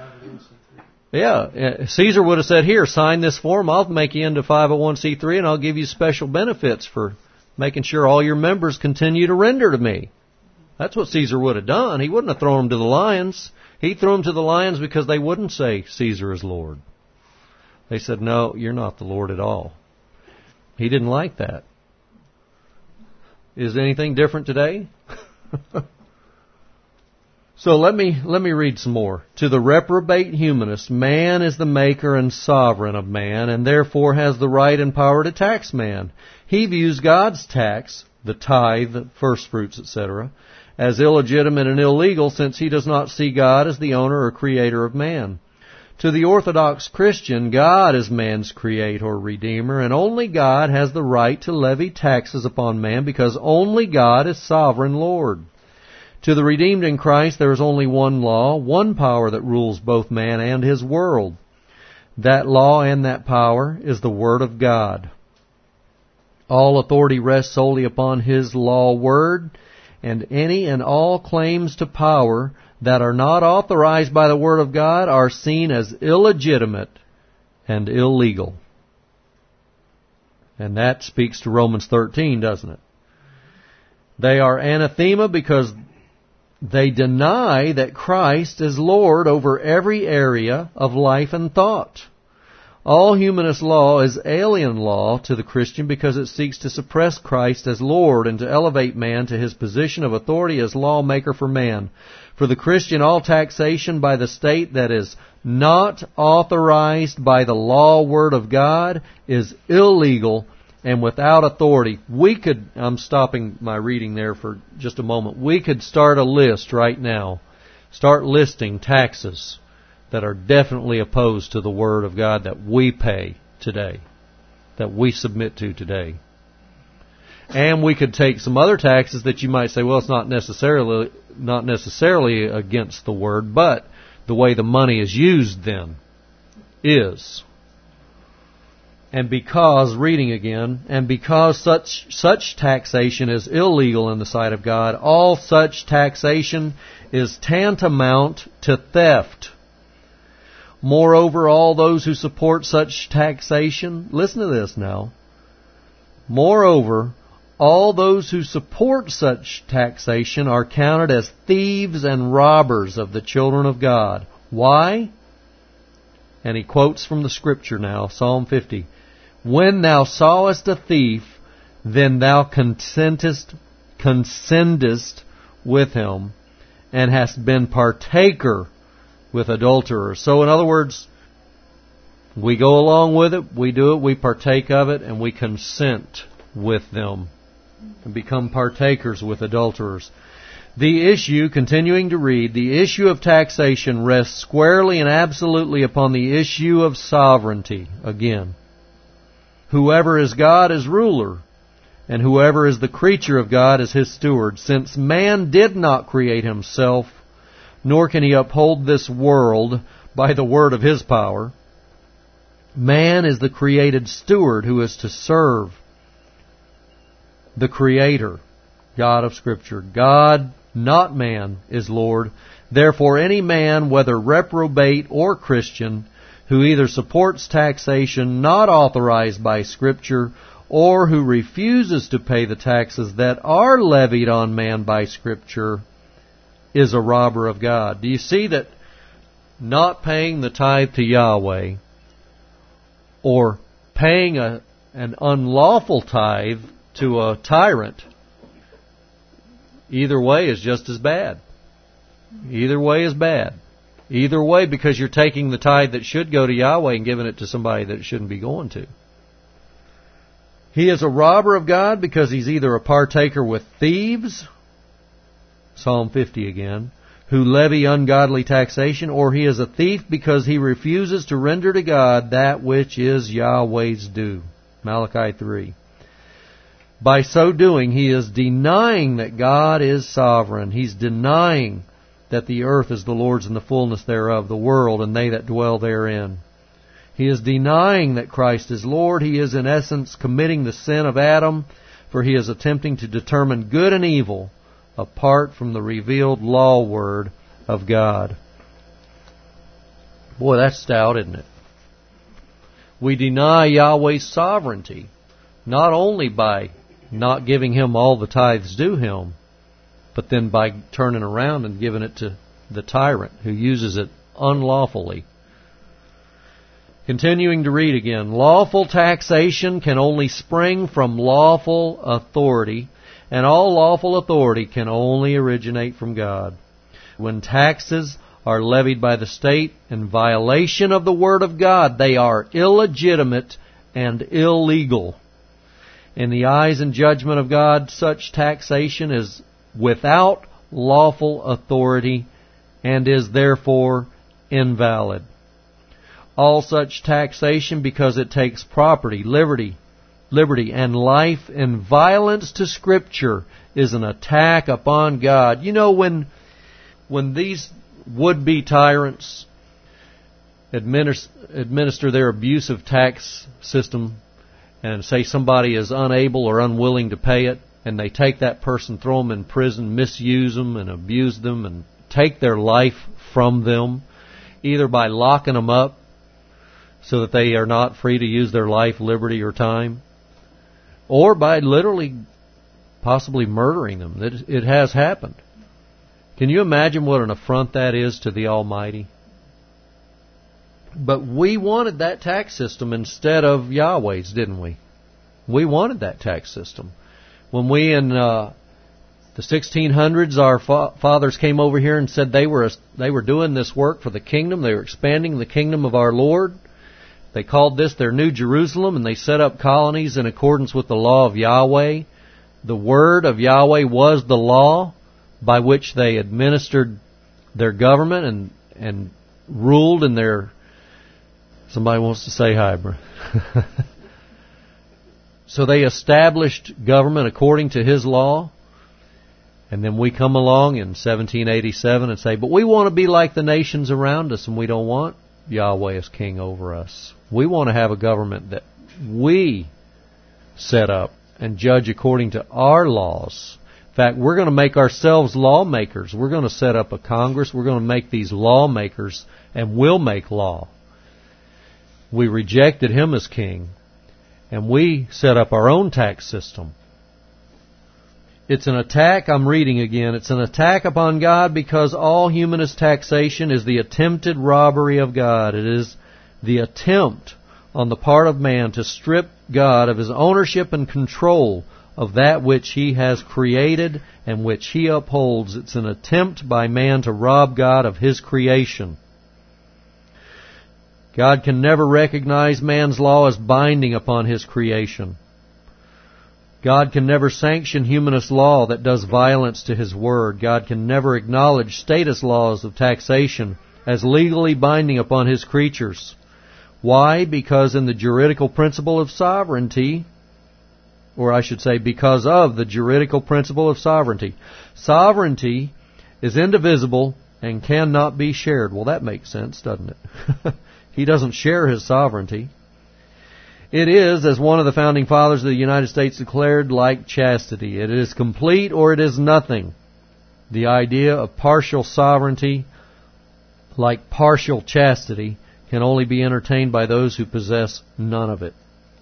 Yeah, Caesar would have said, here, sign this form, I'll make you into five oh one c three, and I'll give you special benefits for making sure all your members continue to render to me. That's what Caesar would have done. He wouldn't have thrown them to the lions. He threw them to the lions because they wouldn't say Caesar is Lord. They said, no, you're not the Lord at all. He didn't like that. Is anything different today? So let me let me read some more. To the reprobate humanist, man is the maker and sovereign of man, and therefore has the right and power to tax man. He views God's tax, the tithe, first fruits, et cetera, as illegitimate and illegal, since he does not see God as the owner or creator of man. To the Orthodox Christian, God is man's creator or redeemer, and only God has the right to levy taxes upon man, because only God is sovereign Lord. To the redeemed in Christ, there is only one law, one power that rules both man and his world. That law and that power is the Word of God. All authority rests solely upon His law word, and any and all claims to power that are not authorized by the Word of God are seen as illegitimate and illegal. And that speaks to Romans thirteen, doesn't it? They are anathema because they deny that Christ is Lord over every area of life and thought. All humanist law is alien law to the Christian because it seeks to suppress Christ as Lord and to elevate man to his position of authority as lawmaker for man. For the Christian, all taxation by the state that is not authorized by the law word of God is illegal and without authority. We could, I'm stopping my reading there for just a moment, we could start a list right now, start listing taxes that are definitely opposed to the Word of God that we pay today, that we submit to today. And we could take some other taxes that you might say, well, it's not necessarily not necessarily against the Word, but the way the money is used then is. And because, reading again, and because such such taxation is illegal in the sight of God, all such taxation is tantamount to theft. Moreover, all those who support such taxation, listen to this now. Moreover, all those who support such taxation are counted as thieves and robbers of the children of God. Why? And he quotes from the Scripture now, Psalm fifty. When thou sawest a thief, then thou consentest, consentest with him, and hast been partaker with adulterers. So in other words, We go along with it, we do it, we partake of it, and we consent with them and become partakers with adulterers. The issue, continuing to read, the issue of taxation rests squarely and absolutely upon the issue of sovereignty. Again, whoever is God is ruler, and whoever is the creature of God is His steward. Since man did not create himself, nor can he uphold this world by the word of his power, man is the created steward who is to serve the Creator, God of Scripture. God, not man, is Lord. Therefore any man, whether reprobate or Christian, who either supports taxation not authorized by Scripture, or who refuses to pay the taxes that are levied on man by Scripture, is a robber of God. Do you see that not paying the tithe to Yahweh, or paying a, an unlawful tithe to a tyrant, either way is just as bad. Either way is bad. Either way, because you're taking the tithe that should go to Yahweh and giving it to somebody that it shouldn't be going to. He is a robber of God because he's either a partaker with thieves, Psalm fifty again, who levy ungodly taxation, or he is a thief because he refuses to render to God that which is Yahweh's due, Malachi three. By so doing, he is denying that God is sovereign. He's denying that the earth is the Lord's and the fullness thereof, the world and they that dwell therein. He is denying that Christ is Lord. He is in essence committing the sin of Adam, for he is attempting to determine good and evil apart from the revealed law word of God. Boy, that's stout, isn't it? We deny Yahweh's sovereignty, not only by not giving Him all the tithes due Him, but then by turning around and giving it to the tyrant who uses it unlawfully. Continuing to read again, lawful taxation can only spring from lawful authority, and all lawful authority can only originate from God. When taxes are levied by the state in violation of the Word of God, they are illegitimate and illegal. In the eyes and judgment of God, such taxation is without lawful authority and is therefore invalid. All such taxation, because it takes property, liberty, liberty and life in violence to Scripture, is an attack upon God. You know, when when these would-be tyrants administer, administer their abusive tax system, and say somebody is unable or unwilling to pay it, and they take that person, throw them in prison, misuse them and abuse them, and take their life from them, either by locking them up so that they are not free to use their life, liberty, or time, or by literally possibly murdering them. It, it has happened. Can you imagine what an affront that is to the Almighty? But we wanted that tax system instead of Yahweh's, didn't we? We wanted that tax system. When we in uh, the sixteen hundreds, our fa- fathers came over here and said they were they were doing this work for the kingdom. They were expanding the kingdom of our Lord. They called this their New Jerusalem, and they set up colonies in accordance with the law of Yahweh. The word of Yahweh was the law by which they administered their government and and ruled in their... Somebody wants to say hi, bro. So they established government according to His law. And then we come along in seventeen eighty-seven and say, but we want to be like the nations around us, and we don't want Yahweh as king over us. We want to have a government that we set up and judge according to our laws. In fact, we're going to make ourselves lawmakers. We're going to set up a Congress. We're going to make these lawmakers, and we'll make law. We rejected Him as king, and we set up our own tax system. It's an attack, I'm reading again, it's an attack upon God because all humanist taxation is the attempted robbery of God. It is the attempt on the part of man to strip God of His ownership and control of that which He has created and which He upholds. It's an attempt by man to rob God of His creation. God can never recognize man's law as binding upon His creation. God can never sanction humanist law that does violence to His Word. God can never acknowledge status laws of taxation as legally binding upon His creatures. Why? Because in the juridical principle of sovereignty, or I should say because of the juridical principle of sovereignty, sovereignty is indivisible and cannot be shared. Well, that makes sense, doesn't it? He doesn't share His sovereignty. It is, as one of the founding fathers of the United States declared, like chastity. It is complete or it is nothing. The idea of partial sovereignty, like partial chastity, can only be entertained by those who possess none of it.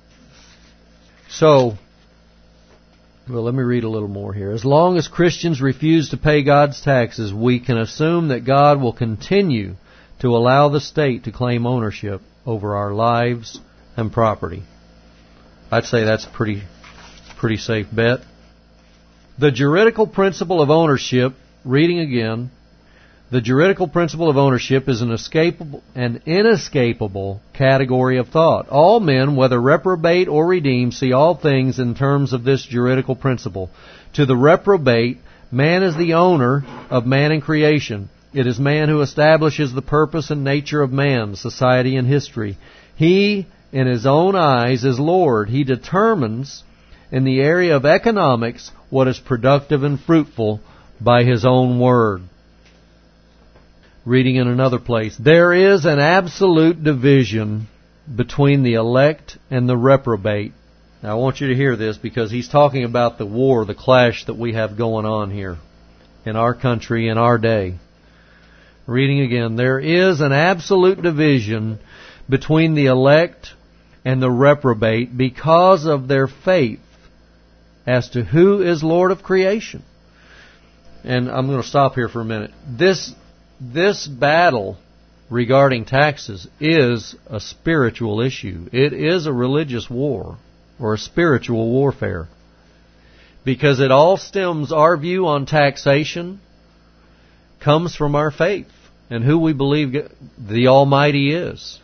So, well, let me read a little more here. As long as Christians refuse to pay God's taxes, we can assume that God will continue to allow the state to claim ownership over our lives and property. I'd say that's a pretty, pretty safe bet. The juridical principle of ownership, reading again, the juridical principle of ownership is an escapable, an inescapable category of thought. All men, whether reprobate or redeemed, see all things in terms of this juridical principle. To the reprobate, man is the owner of man and creation. It is man who establishes the purpose and nature of man, society, and history. He, in his own eyes, is Lord. He determines, in the area of economics, what is productive and fruitful by his own word. Reading in another place, there is an absolute division between the elect and the reprobate. Now, I want you to hear this because he's talking about the war, the clash that we have going on here in our country, in our day. Reading again, there is an absolute division between the elect and the reprobate because of their faith as to who is Lord of creation. And I'm going to stop here for a minute. This This battle regarding taxes is a spiritual issue. It is a religious war or a spiritual warfare because it all stems, our view on taxation comes from our faith and who we believe the Almighty is.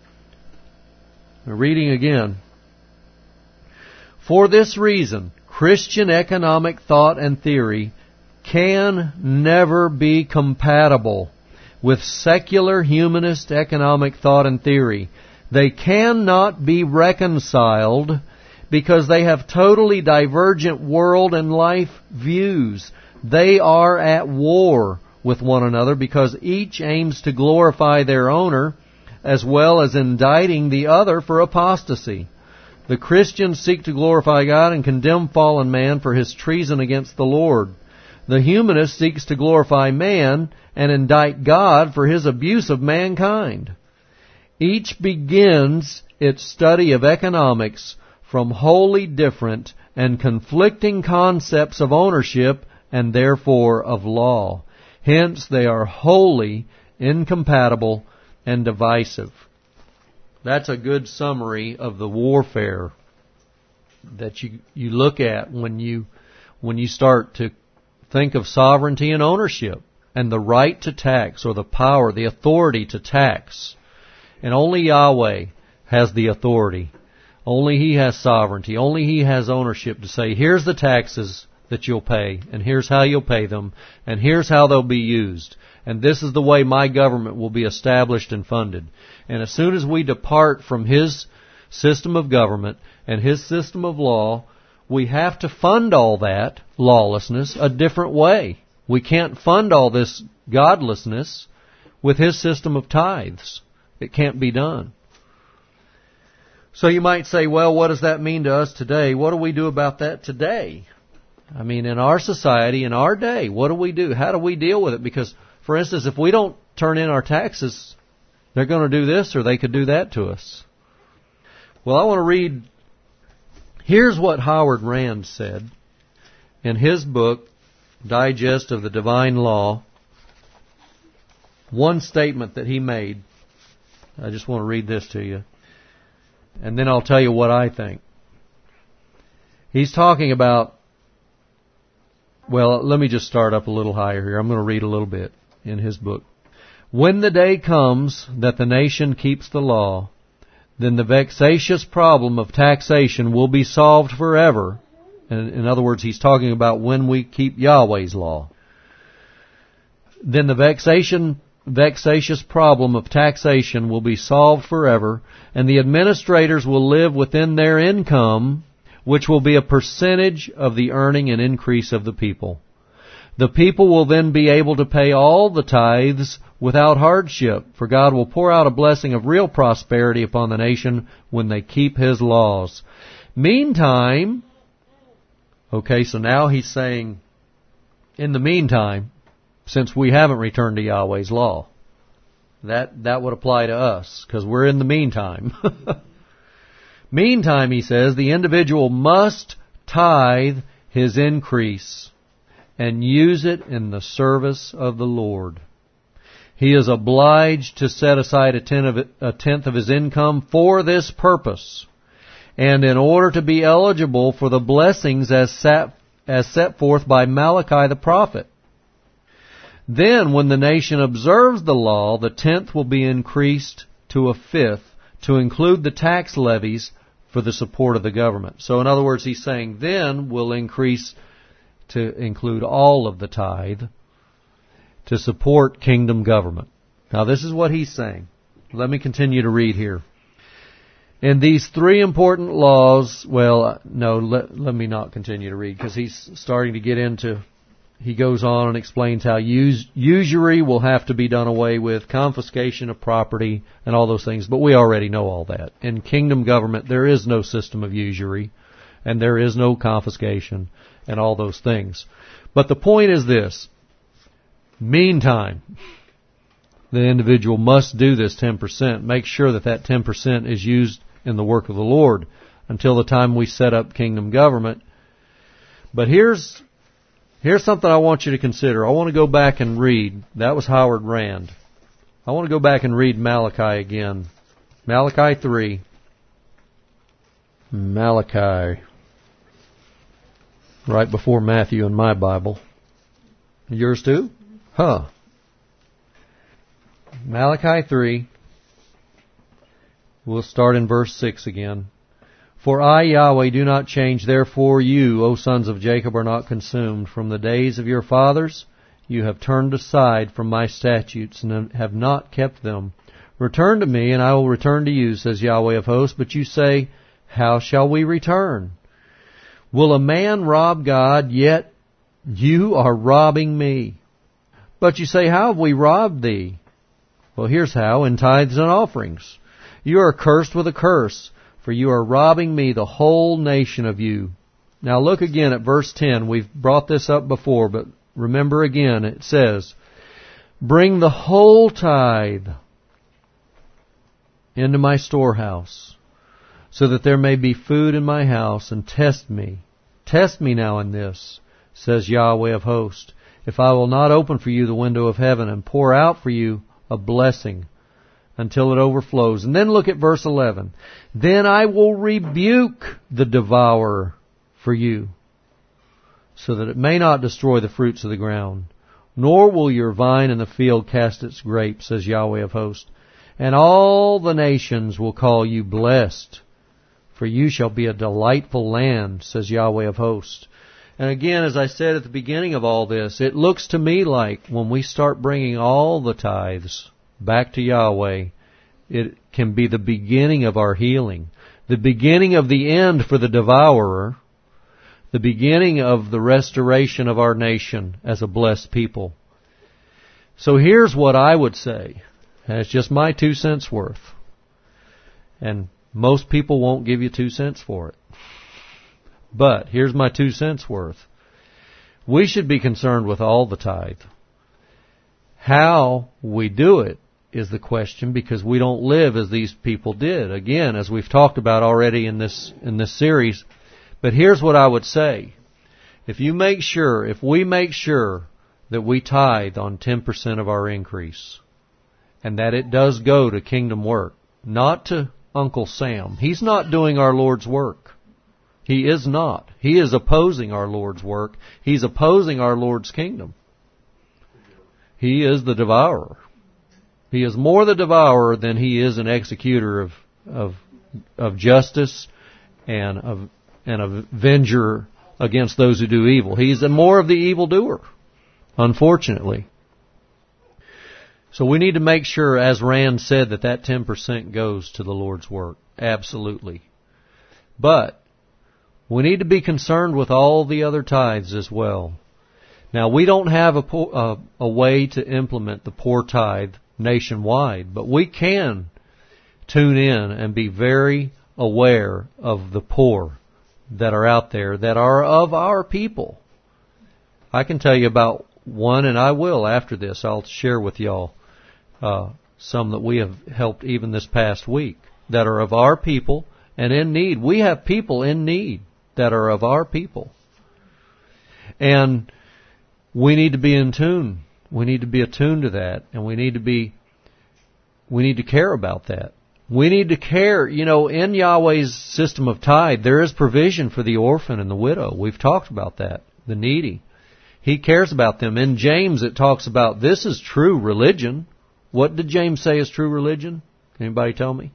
Reading again. For this reason, Christian economic thought and theory can never be compatible with secular humanist economic thought and theory. They cannot be reconciled because they have totally divergent world and life views. They are at war with one another because each aims to glorify their owner as well as indicting the other for apostasy. The Christians seek to glorify God and condemn fallen man for his treason against the Lord. The humanist seeks to glorify man and indict God for his abuse of mankind. Each begins its study of economics from wholly different and conflicting concepts of ownership and therefore of law. Hence, they are wholly incompatible and divisive. That's a good summary of the warfare that you you look at when you when you start to think of sovereignty and ownership and the right to tax or the power, the authority to tax. And only Yahweh has the authority. Only He has sovereignty. Only He has ownership to say, here's the taxes that you'll pay, and here's how you'll pay them, and here's how they'll be used. And this is the way my government will be established and funded. And as soon as we depart from His system of government and His system of law, we have to fund all that lawlessness a different way. We can't fund all this godlessness with His system of tithes. It can't be done. So you might say, well, what does that mean to us today? What do we do about that today? I mean, in our society, in our day, what do we do? How do we deal with it? Because, for instance, if we don't turn in our taxes, they're going to do this or they could do that to us. Well, I want to read, here's what Howard Rand said in his book, Digest of the Divine Law. One statement that he made. I just want to read this to you. And then I'll tell you what I think. He's talking about, well, let me just start up a little higher here. I'm going to read a little bit in his book. When the day comes that the nation keeps the law, then the vexatious problem of taxation will be solved forever. And in other words, he's talking about when we keep Yahweh's law. Then the vexation, vexatious problem of taxation will be solved forever, and the administrators will live within their income, which will be a percentage of the earning and increase of the people. The people will then be able to pay all the tithes without hardship, for God will pour out a blessing of real prosperity upon the nation when they keep His laws. Meantime, okay, so now he's saying, in the meantime, since we haven't returned to Yahweh's law, that that would apply to us, because we're in the meantime. Meantime, he says, the individual must tithe his increase and use it in the service of the Lord. He is obliged to set aside a tenth of, it, a tenth of his income for this purpose, and in order to be eligible for the blessings as set, as set forth by Malachi the prophet. Then, when the nation observes the law, the tenth will be increased to a fifth to include the tax levies for the support of the government. So in other words, he's saying then we'll increase to include all of the tithe to support kingdom government. Now this is what he's saying. Let me continue to read here. In these three important laws, well, no, let, let me not continue to read, because he's starting to get into, he goes on and explains how us, usury will have to be done away with, confiscation of property, and all those things. But we already know all that. In kingdom government, there is no system of usury, and there is no confiscation, and all those things. But the point is this. Meantime, the individual must do this ten percent. Make sure that that ten percent is used in the work of the Lord until the time we set up kingdom government. But here's here's something I want you to consider. I want to go back and read. That was Howard Rand. I want to go back and read Malachi again. Malachi three. Malachi. Right before Matthew in my Bible. Yours too? Huh. Malachi three. We'll start in verse six again. For I, Yahweh, do not change, therefore you, O sons of Jacob, are not consumed. From the days of your fathers you have turned aside from my statutes and have not kept them. Return to me, and I will return to you, says Yahweh of hosts. But you say, how shall we return? Will a man rob God? Yet you are robbing me. But you say, how have we robbed thee? Well, here's how, in tithes and offerings. You are cursed with a curse, for you are robbing me, the whole nation of you. Now look again at verse ten. We've brought this up before, but remember again, it says, bring the whole tithe into my storehouse, so that there may be food in my house, and test me. Test me now in this, says Yahweh of hosts, if I will not open for you the window of heaven and pour out for you a blessing until it overflows. And then look at verse eleven. Then I will rebuke the devourer for you, so that it may not destroy the fruits of the ground, nor will your vine in the field cast its grapes, says Yahweh of hosts. And all the nations will call you blessed, for you shall be a delightful land, says Yahweh of hosts. And again, as I said at the beginning of all this, it looks to me like when we start bringing all the tithes back to Yahweh, it can be the beginning of our healing, the beginning of the end for the devourer, the beginning of the restoration of our nation as a blessed people. So here's what I would say, and it's just my two cents worth. And most people won't give you two cents for it. But here's my two cents worth. We should be concerned with all the tithe. How we do it is the question, because we don't live as these people did. Again, as we've talked about already in this in this series. But here's what I would say. If you make sure, if we make sure that we tithe on ten percent of our increase, and that it does go to kingdom work, not to Uncle Sam. He's not doing our Lord's work. He is not. He is opposing our Lord's work. He's opposing our Lord's kingdom. He is the devourer. He is more the devourer than he is an executor of of of justice and of and a avenger against those who do evil. He's more of the evildoer, unfortunately. So we need to make sure, as Rand said, that that ten percent goes to the Lord's work. Absolutely. But we need to be concerned with all the other tithes as well. Now, we don't have a, a, a way to implement the poor tithe nationwide, but we can tune in and be very aware of the poor that are out there that are of our people. I can tell you about one, and I will after this. I'll share with y'all uh, some that we have helped even this past week that are of our people and in need. We have people in need that are of our people. And we need to be in tune. We need to be attuned to that, and we need to be, we need to care about that. We need to care, you know, in Yahweh's system of tithe, there is provision for the orphan and the widow. We've talked about that, the needy. He cares about them. In James it talks about this is true religion. What did James say is true religion? Can anybody tell me?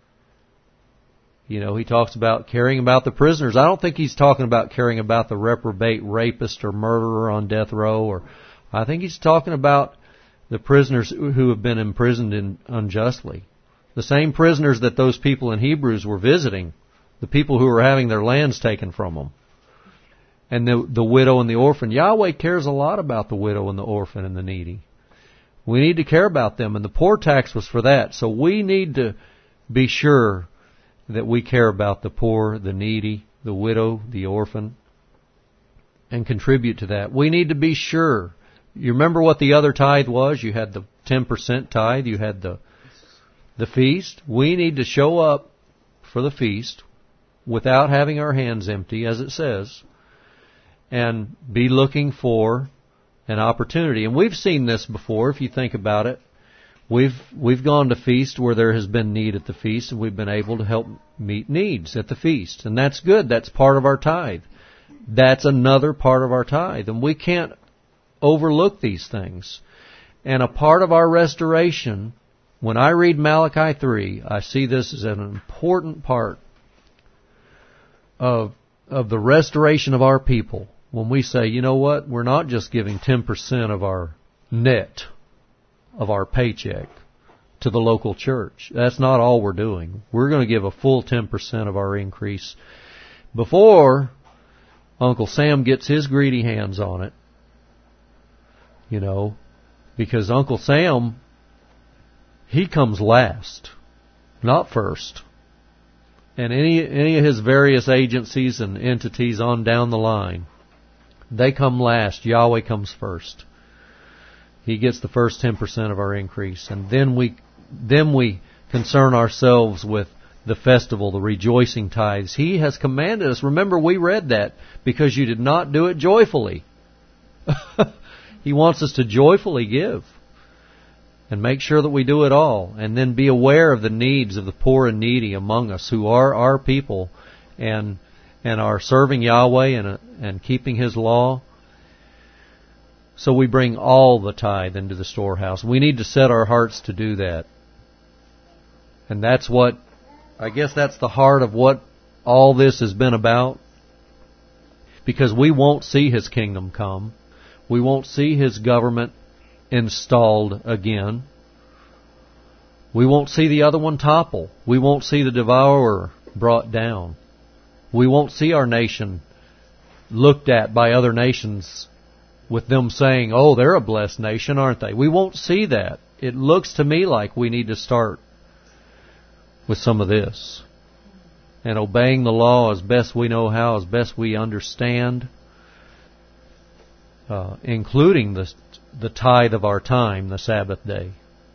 You know, he talks about caring about the prisoners. I don't think he's talking about caring about the reprobate rapist or murderer on death row. Or I think he's talking about the prisoners who have been imprisoned in unjustly. The same prisoners that those people in Hebrews were visiting, the people who were having their lands taken from them, and the, the widow and the orphan. Yahweh cares a lot about the widow and the orphan and the needy. We need to care about them, and the poor tax was for that. So we need to be sure that we care about the poor, the needy, the widow, the orphan, and contribute to that. We need to be sure. You remember what the other tithe was? You had the ten percent tithe. You had the the feast. We need to show up for the feast without having our hands empty, as it says, and be looking for an opportunity. And we've seen this before, if you think about it. We've we've gone to feast where there has been need at the feast, and we've been able to help meet needs at the feast. And that's good. That's part of our tithe. That's another part of our tithe. And we can't overlook these things. And a part of our restoration, when I read Malachi three, I see this as an important part of of the restoration of our people. When we say, you know what, we're not just giving ten percent of our net, of our paycheck, to the local church. That's not all we're doing. We're going to give a full ten percent of our increase before Uncle Sam gets his greedy hands on it. You know, because Uncle Sam, he comes last, not first. And any any of his various agencies and entities on down the line, they come last. Yahweh comes first. He gets the first ten percent of our increase. And then we then we concern ourselves with the festival, the rejoicing tithes. He has commanded us. Remember, we read that, because you did not do it joyfully. He wants us to joyfully give and make sure that we do it all, and then be aware of the needs of the poor and needy among us who are our people and and are serving Yahweh and and keeping His law. So we bring all the tithe into the storehouse. We need to set our hearts to do that. And that's what, I guess that's the heart of what all this has been about. Because we won't see His kingdom come. We won't see His government installed again. We won't see the other one topple. We won't see the devourer brought down. We won't see our nation looked at by other nations with them saying, oh, they're a blessed nation, aren't they? We won't see that. It looks to me like we need to start with some of this. And obeying the law as best we know how, as best we understand, uh, including the, the tithe of our time, the Sabbath day.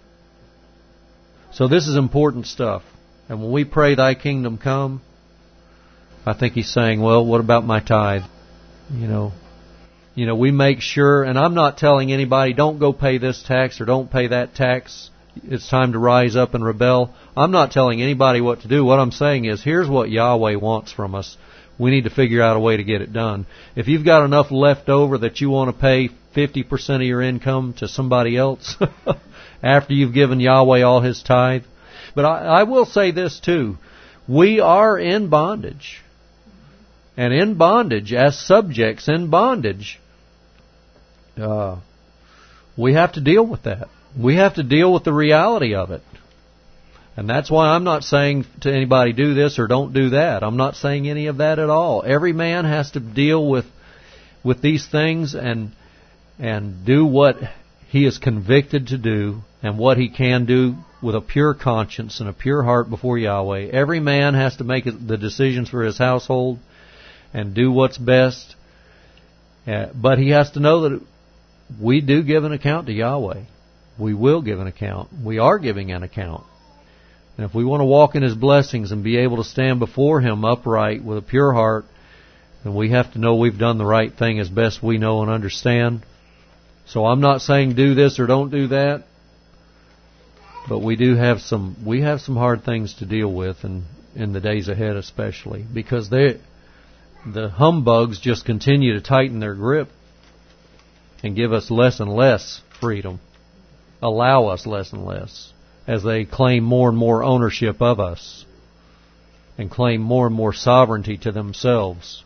So this is important stuff. And when we pray, Thy kingdom come, I think He's saying, well, what about my tithe? You know, you know, we make sure, and I'm not telling anybody, don't go pay this tax or don't pay that tax. It's time to rise up and rebel. I'm not telling anybody what to do. What I'm saying is, here's what Yahweh wants from us. We need to figure out a way to get it done. If you've got enough left over that you want to pay fifty percent of your income to somebody else after you've given Yahweh all His tithe. But I, I will say this too. We are in bondage. And in bondage, as subjects in bondage, uh, we have to deal with that. We have to deal with the reality of it. And that's why I'm not saying to anybody do this or don't do that. I'm not saying any of that at all. Every man has to deal with with these things and and do what he is convicted to do and what he can do with a pure conscience and a pure heart before Yahweh. Every man has to make the decisions for his household and do what's best. Uh, but he has to know that we do give an account to Yahweh. We will give an account. We are giving an account. And if we want to walk in His blessings and be able to stand before Him upright with a pure heart, then we have to know we've done the right thing as best we know and understand. So I'm not saying do this or don't do that, but we do have some we have some hard things to deal with in, in the days ahead, especially because they the humbugs just continue to tighten their grip and give us less and less freedom, allow us less and less, as they claim more and more ownership of us and claim more and more sovereignty to themselves.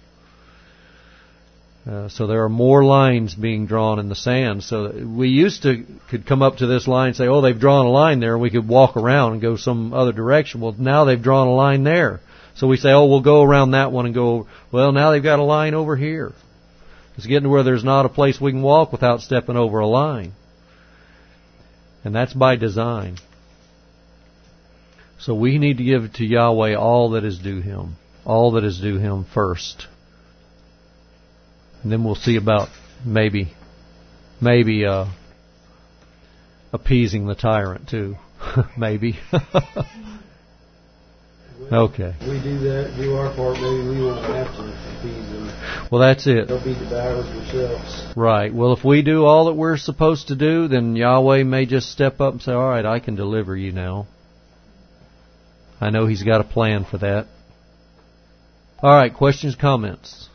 Uh, so there are more lines being drawn in the sand. So we used to could come up to this line and say, oh, they've drawn a line there, and we could walk around and go some other direction. Well, now they've drawn a line there. So we say, oh, we'll go around that one and go, well, now they've got a line over here. It's getting to where there's not a place we can walk without stepping over a line. And that's by design. So we need to give to Yahweh all that is due Him. All that is due Him first. And then we'll see about maybe, maybe uh, appeasing the tyrant too. Maybe. Okay. If we do that, do our part, maybe we won't have to appease them. Well, that's it. They'll be devoured themselves. Right. Well, if we do all that we're supposed to do, then Yahweh may just step up and say, all right, I can deliver you now. I know He's got a plan for that. All right, questions, comments?